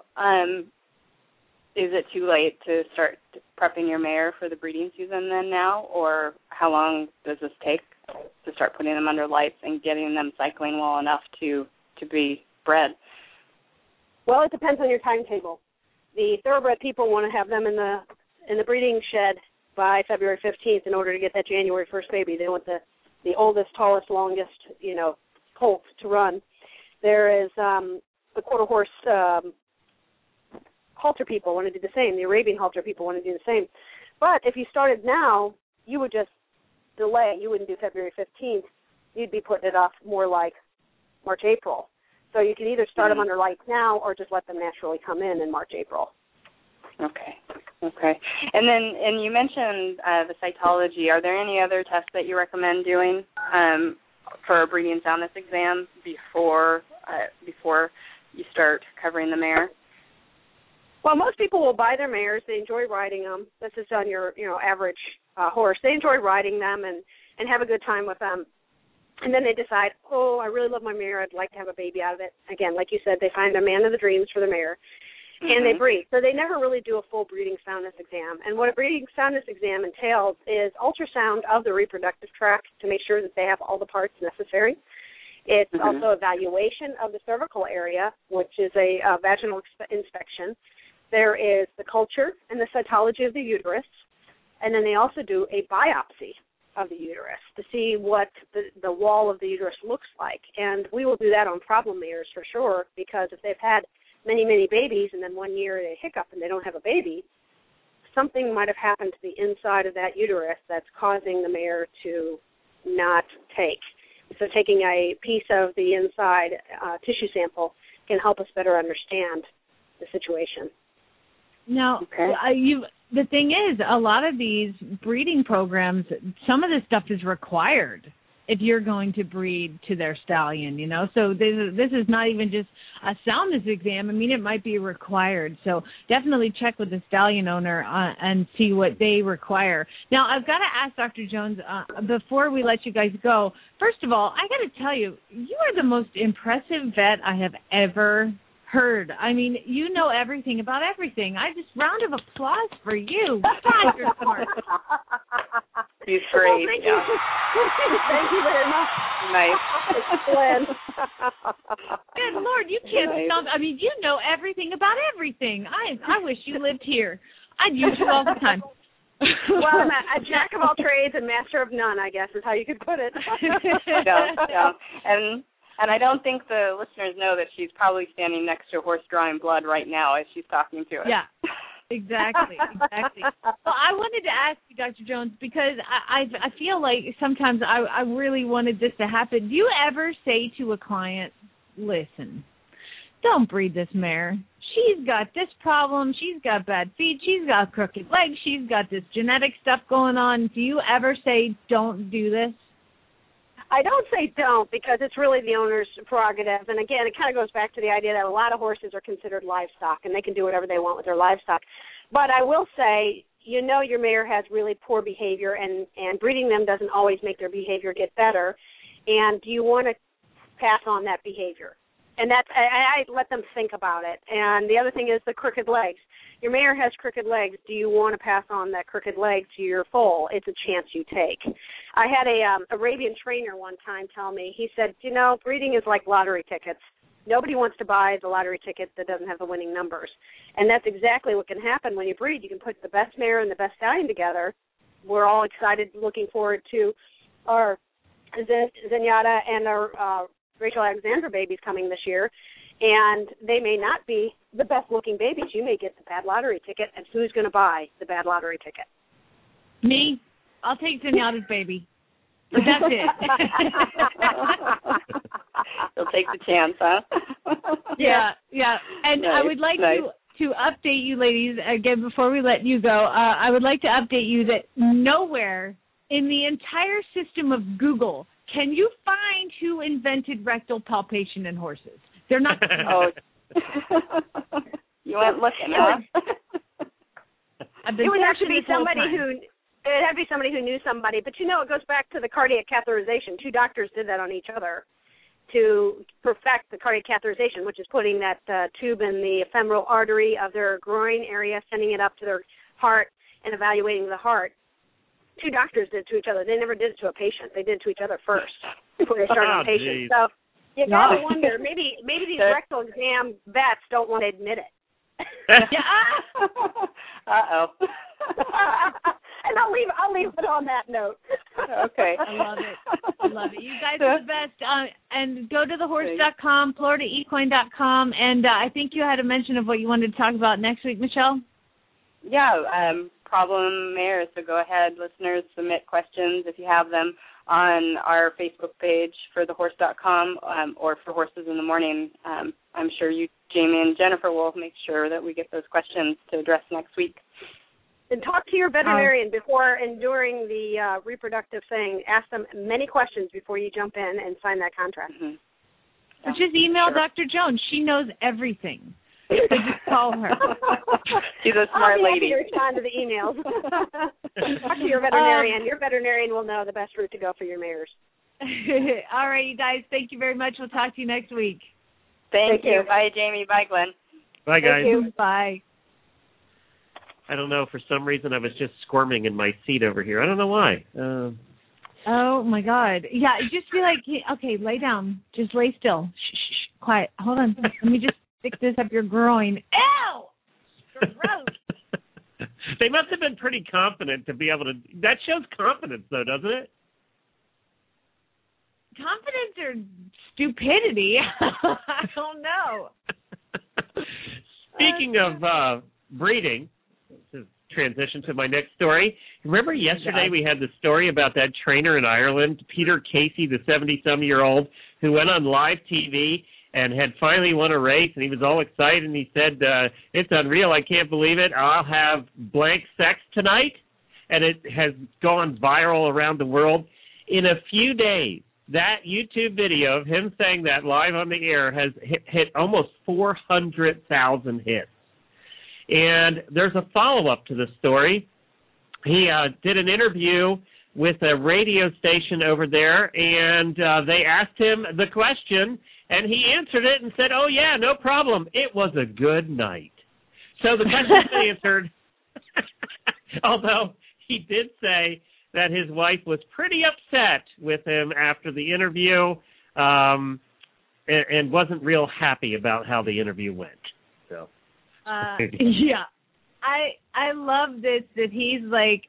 is it too late to start prepping your mare for the breeding season then now, or how long does this take to start putting them under lights and getting them cycling well enough to be bred? Well, it depends on your timetable. The thoroughbred people want to have them in the breeding shed by February 15th in order to get that January 1st baby. They want the oldest, tallest, longest, colt to run. There is the quarter horse halter people want to do the same. The Arabian halter people want to do the same. But if you started now, you would just delay. You wouldn't do February 15th. You'd be putting it off more like March, April. So you can either start them under lights now or just let them naturally come in March, April. Okay. And you mentioned the cytology. Are there any other tests that you recommend doing for a breeding soundness exam before you start covering the mare? Well, most people will buy their mares. They enjoy riding them. This is on your average horse. They enjoy riding them and have a good time with them. And then they decide, I really love my mare. I'd like to have a baby out of it. Again, like you said, they find a man of the dreams for the mare, and they breed. So they never really do a full breeding soundness exam. And what a breeding soundness exam entails is ultrasound of the reproductive tract to make sure that they have all the parts necessary. It's also evaluation of the cervical area, which is a vaginal inspection. There is the culture and the cytology of the uterus, and then they also do a biopsy of the uterus to see what the wall of the uterus looks like. And we will do that on problem mares for sure, because if they've had many, many babies and then 1 year they hiccup and they don't have a baby, something might have happened to the inside of that uterus that's causing the mare to not take. So taking a piece of the inside tissue sample can help us better understand the situation. Now, the thing is, a lot of these breeding programs, some of this stuff is required if you're going to breed to their stallion, you know. So this is not even just a soundness exam. I mean, it might be required. So definitely check with the stallion owner and see what they require. Now, I've got to ask Dr. Jones, before we let you guys go, first of all, I got to tell you, you are the most impressive vet I have ever heard. I mean, you know everything about everything. Round of applause for you. God, you're smart. He's great. Well, thank you. Thank you very much. Nice. Glenn. Good Lord, you can't stop. I mean, you know everything about everything. I wish you lived here. I'd use you all the time. Well, I'm a jack of all trades and master of none, I guess, is how you could put it. Yeah. And I don't think the listeners know that she's probably standing next to a horse drawing blood right now as she's talking to us. Yeah, exactly. Well, I wanted to ask you, Dr. Jones, because I feel like sometimes I really wanted this to happen. Do you ever say to a client, listen, don't breed this mare. She's got this problem. She's got bad feet. She's got crooked legs. She's got this genetic stuff going on. Do you ever say, don't do this? I don't say don't, because it's really the owner's prerogative. And again, it kind of goes back to the idea that a lot of horses are considered livestock, and they can do whatever they want with their livestock. But I will say, you know, your mare has really poor behavior, and breeding them doesn't always make their behavior get better. And do you want to pass on that behavior? And that's, I let them think about it. And the other thing is the crooked legs. Your mare has crooked legs. Do you want to pass on that crooked leg to your foal? It's a chance you take. I had a Arabian trainer one time tell me, he said, you know, breeding is like lottery tickets. Nobody wants to buy the lottery ticket that doesn't have the winning numbers. And that's exactly what can happen when you breed. You can put the best mare and the best stallion together. We're all excited, looking forward to our Zenyatta and our Rachel Alexandra babies coming this year. And they may not be the best-looking babies. You may get the bad lottery ticket, and who's going to buy the bad lottery ticket? Me. I'll take Zenyatta's baby. But that's it. You'll take the chance, huh? Yeah. And nice, I would like to update you ladies, again, before we let you go, I would like to update you that nowhere in the entire system of Google can you find who invented rectal palpation in horses. They're not. Oh, you went looking, huh? It would have to be somebody who knew somebody. But, you know, it goes back to the cardiac catheterization. 2 doctors did that on each other to perfect the cardiac catheterization, which is putting that tube in the femoral artery of their groin area, sending it up to their heart, and evaluating the heart. 2 doctors did it to each other. They never did it to a patient. They did it to each other first before they started on patients. So you got to wonder, maybe these rectal exam vets don't want to admit it. Uh-oh. And I'll leave it on that note. Okay. I love it. You guys are the best. And go to thehorse.com, floridaequine.com, and I think you had a mention of what you wanted to talk about next week, Michelle. Yeah, problem mares. So go ahead, listeners, submit questions if you have them on our Facebook page for thehorse.com or for Horses in the Morning. I'm sure you, Jamie and Jennifer, will make sure that we get those questions to address next week. And talk to your veterinarian before and during the reproductive thing. Ask them many questions before you jump in and sign that contract. Mm-hmm. So just email Dr. Jones. She knows everything. So just call her. She's a smart lady. I'll be happy to respond to the emails. Talk to your veterinarian. Your veterinarian will know the best route to go for your mares. All right, you guys. Thank you very much. We'll talk to you next week. Thank you. Bye, Jamie. Bye, Glenn. Bye, guys. Thank you. Bye. I don't know. For some reason, I was just squirming in my seat over here. I don't know why. Oh, my God. Yeah, just be like, okay, lay down. Just lay still. Shh, quiet. Hold on. Let me just stick this up your groin. Ew! Gross. They must have been pretty confident to be able to. That shows confidence, though, doesn't it? Confidence or stupidity? I don't know. Speaking of breeding, to transition to my next story. Remember yesterday we had the story about that trainer in Ireland, Peter Casey, the 70-some-year-old, who went on live TV and had finally won a race, and he was all excited, and he said, it's unreal, I can't believe it, I'll have blank sex tonight, and it has gone viral around the world. in a few days, that YouTube video of him saying that live on the air has hit almost 400,000 hits. And there's a follow-up to this story. He did an interview with a radio station over there, and they asked him the question, and he answered it and said, "Oh, yeah, no problem. It was a good night." So the question's answered, although he did say that his wife was pretty upset with him after the interview and wasn't real happy about how the interview went. So, yeah, I love this, that he's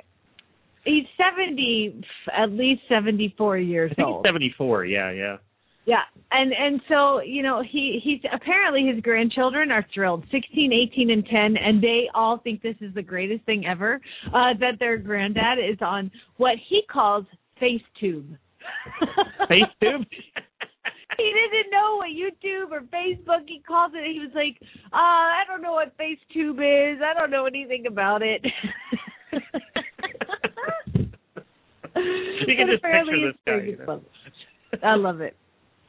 70, at least 74 years old. 74, yeah. Yeah, and so, he's apparently his grandchildren are thrilled, 16, 18, and 10, and they all think this is the greatest thing ever, that their granddad is on what he calls FaceTube. FaceTube? He didn't know what YouTube or Facebook, he calls it. He was like, I don't know what FaceTube is. I don't know anything about it. You can just picture this guy. I love it.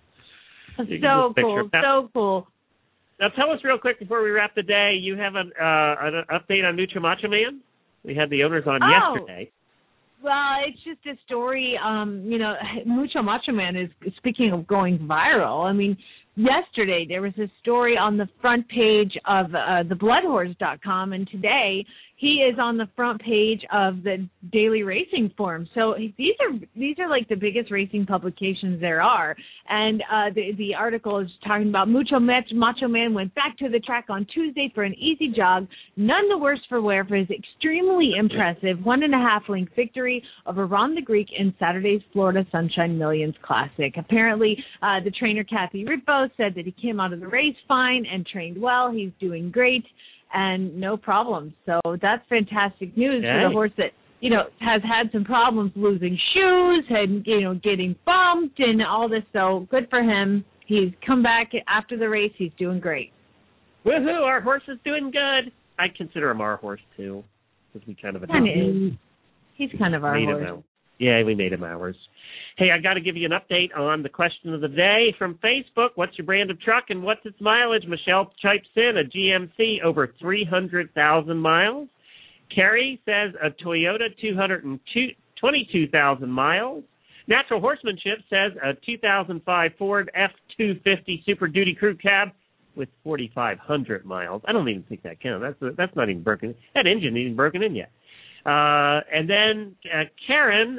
So cool, so cool. Now tell us real quick before we wrap the day, you have an update on Mucho Macho Man? We had the owners on yesterday. Well, it's just a story. Mucho Macho Man is, speaking of going viral, I mean, yesterday there was a story on the front page of thebloodhorse.com, and today he is on the front page of the Daily Racing Form. So these are like the biggest racing publications there are. And the article is talking about Mucho Macho Man went back to the track on Tuesday for an easy jog, none the worse for wear for his extremely impressive 1.5 length victory over Ron the Greek in Saturday's Florida Sunshine Millions Classic. Apparently, the trainer Kathy Ritvo said that he came out of the race fine and trained well. He's doing great and no problems. So that's fantastic news for the horse that, has had some problems losing shoes and, getting bumped and all this. So good for him. He's come back after the race. He's doing great. Woohoo, our horse is doing good. I consider him our horse, too, because we kind of He's kind of our horse. Yeah, we made him ours. Hey, I got to give you an update on the question of the day from Facebook. What's your brand of truck and what's its mileage? Michelle chipes in a GMC over 300,000 miles. Carrie says a Toyota 22,000 miles. Natural Horsemanship says a 2005 Ford F-250 Super Duty Crew Cab with 4,500 miles. I don't even think that counts. That's not even broken. That engine isn't even broken in yet. And then Karen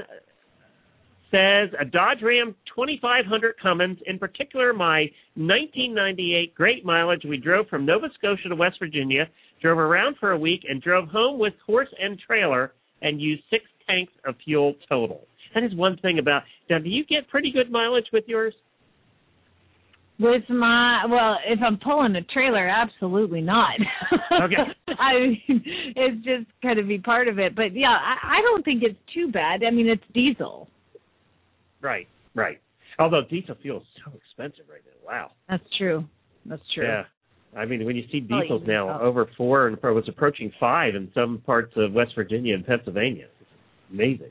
says a Dodge Ram 2500 Cummins, in particular my 1998 great mileage. We drove from Nova Scotia to West Virginia, drove around for a week, and drove home with horse and trailer and used 6 tanks of fuel total. That is one thing about, now, do you get pretty good mileage with yours? With if I'm pulling a trailer, absolutely not. Okay. I mean, it's just kind of be part of it. But, yeah, I don't think it's too bad. I mean, it's diesel. Right. Although diesel fuel is so expensive right now. Wow. That's true. Yeah. I mean, when you see diesels now over 4 and was approaching 5 in some parts of West Virginia and Pennsylvania. It's amazing.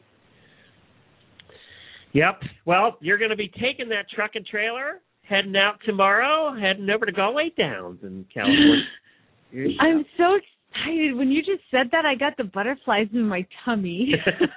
Yep. Well, you're going to be taking that truck and trailer, heading out tomorrow, heading over to Galway Downs in California. I'm so excited. When you just said that, I got the butterflies in my tummy.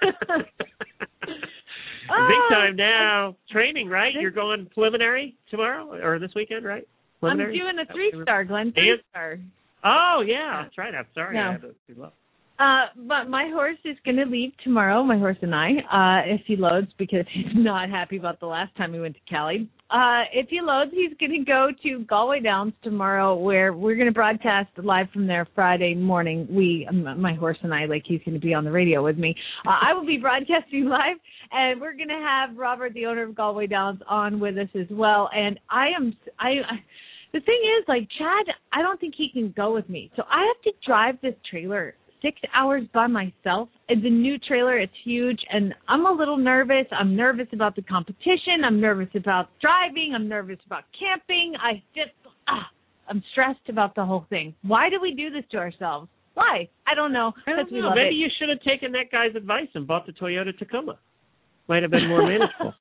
Big time now. Training, right? You're going preliminary tomorrow or this weekend, right? I'm doing a 3-star, Glenn. 3-star. Oh, yeah. That's right. I'm sorry. I had to be low. But my horse is going to leave tomorrow, my horse and I, if he loads, because he's not happy about the last time he went to Cali. If he loads, he's going to go to Galway Downs tomorrow, where we're going to broadcast live from there Friday morning. My horse and I, he's going to be on the radio with me. I will be broadcasting live, and we're going to have Robert, the owner of Galway Downs, on with us as well. And the thing is, Chad, I don't think he can go with me. So I have to drive this trailer 6 hours by myself. It's a new trailer. It's huge, and I'm a little nervous. I'm nervous about the competition. I'm nervous about driving. I'm nervous about camping. I'm stressed about the whole thing. Why do we do this to ourselves? Why? I don't know. I don't know. Maybe you should have taken that guy's advice and bought the Toyota Tacoma. might have been more manageable.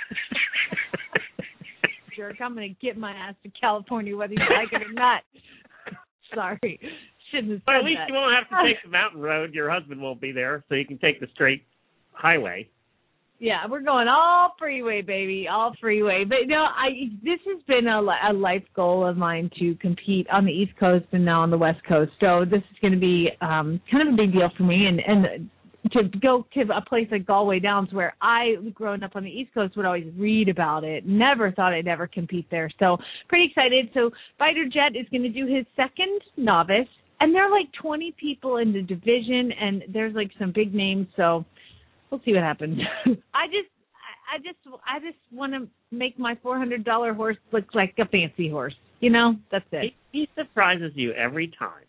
Jerk, I'm going to get my ass to California whether you like it or not. Sorry. Shouldn't have said But at least that. you won't have to take the mountain road. Your husband won't be there, so you can take the straight highway. Yeah, we're going all freeway, baby, all freeway. But no, this has been a life goal of mine to compete on the East Coast and now on the West Coast. So this is going to be kind of a big deal for me, and to go to a place like Galway Downs, where I, growing up on the East Coast, would always read about it. Never thought I'd ever compete there. So pretty excited. So Fighter Jet is going to do his second novice, and there are like 20 people in the division, and there's like some big names. So we'll see what happens. I just want to make my $400 horse look like a fancy horse. You know, that's it. He surprises you every time.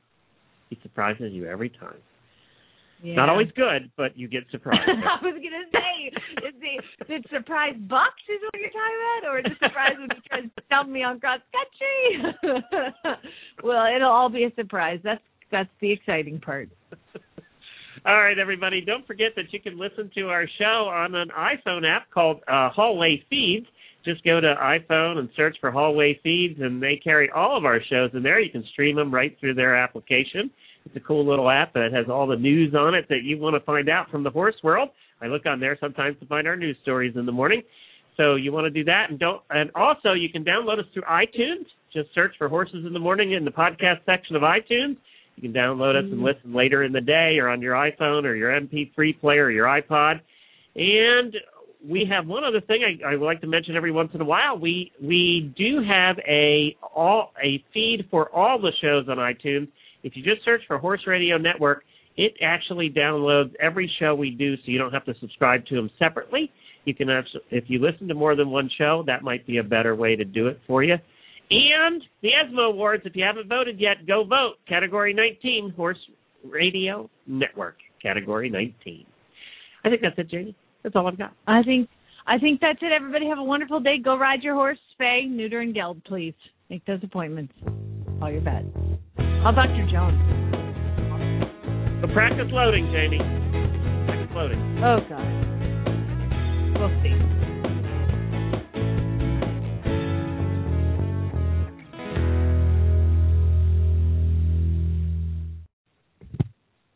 Yeah. Not always good, but you get surprised. I was going to say, the surprise box is what you're talking about, or the surprise when you try to stump me on cross country? Well, it'll all be a surprise. That's the exciting part. All right, everybody, don't forget that you can listen to our show on an iPhone app called Hallway Feeds. Just go to iPhone and search for Hallway Feeds, and they carry all of our shows in there. You can stream them right through their application. It's a cool little app that has all the news on it that you want to find out from the horse world. I look on there sometimes to find our news stories in the morning. So you want to do that. And also you can download us through iTunes. Just search for Horses in the Morning in the podcast section of iTunes. You can download us and listen later in the day or on your iPhone or your MP3 player or your iPod. And we have one other thing I would like to mention every once in a while. We do have a feed for all the shows on iTunes. If you just search for Horse Radio Network, it actually downloads every show we do, so you don't have to subscribe to them separately. You can actually, if you listen to more than one show, that might be a better way to do it for you. And the ESMO Awards, if you haven't voted yet, go vote. Category 19, Horse Radio Network, Category 19. I think that's it, Janie. That's all I've got. I think that's it. Everybody have a wonderful day. Go ride your horse, spay, neuter, and geld, please. Make those appointments. All your bets. How about Dr. Jones? So practice loading, Jamie. Practice loading. Oh, God. We'll see.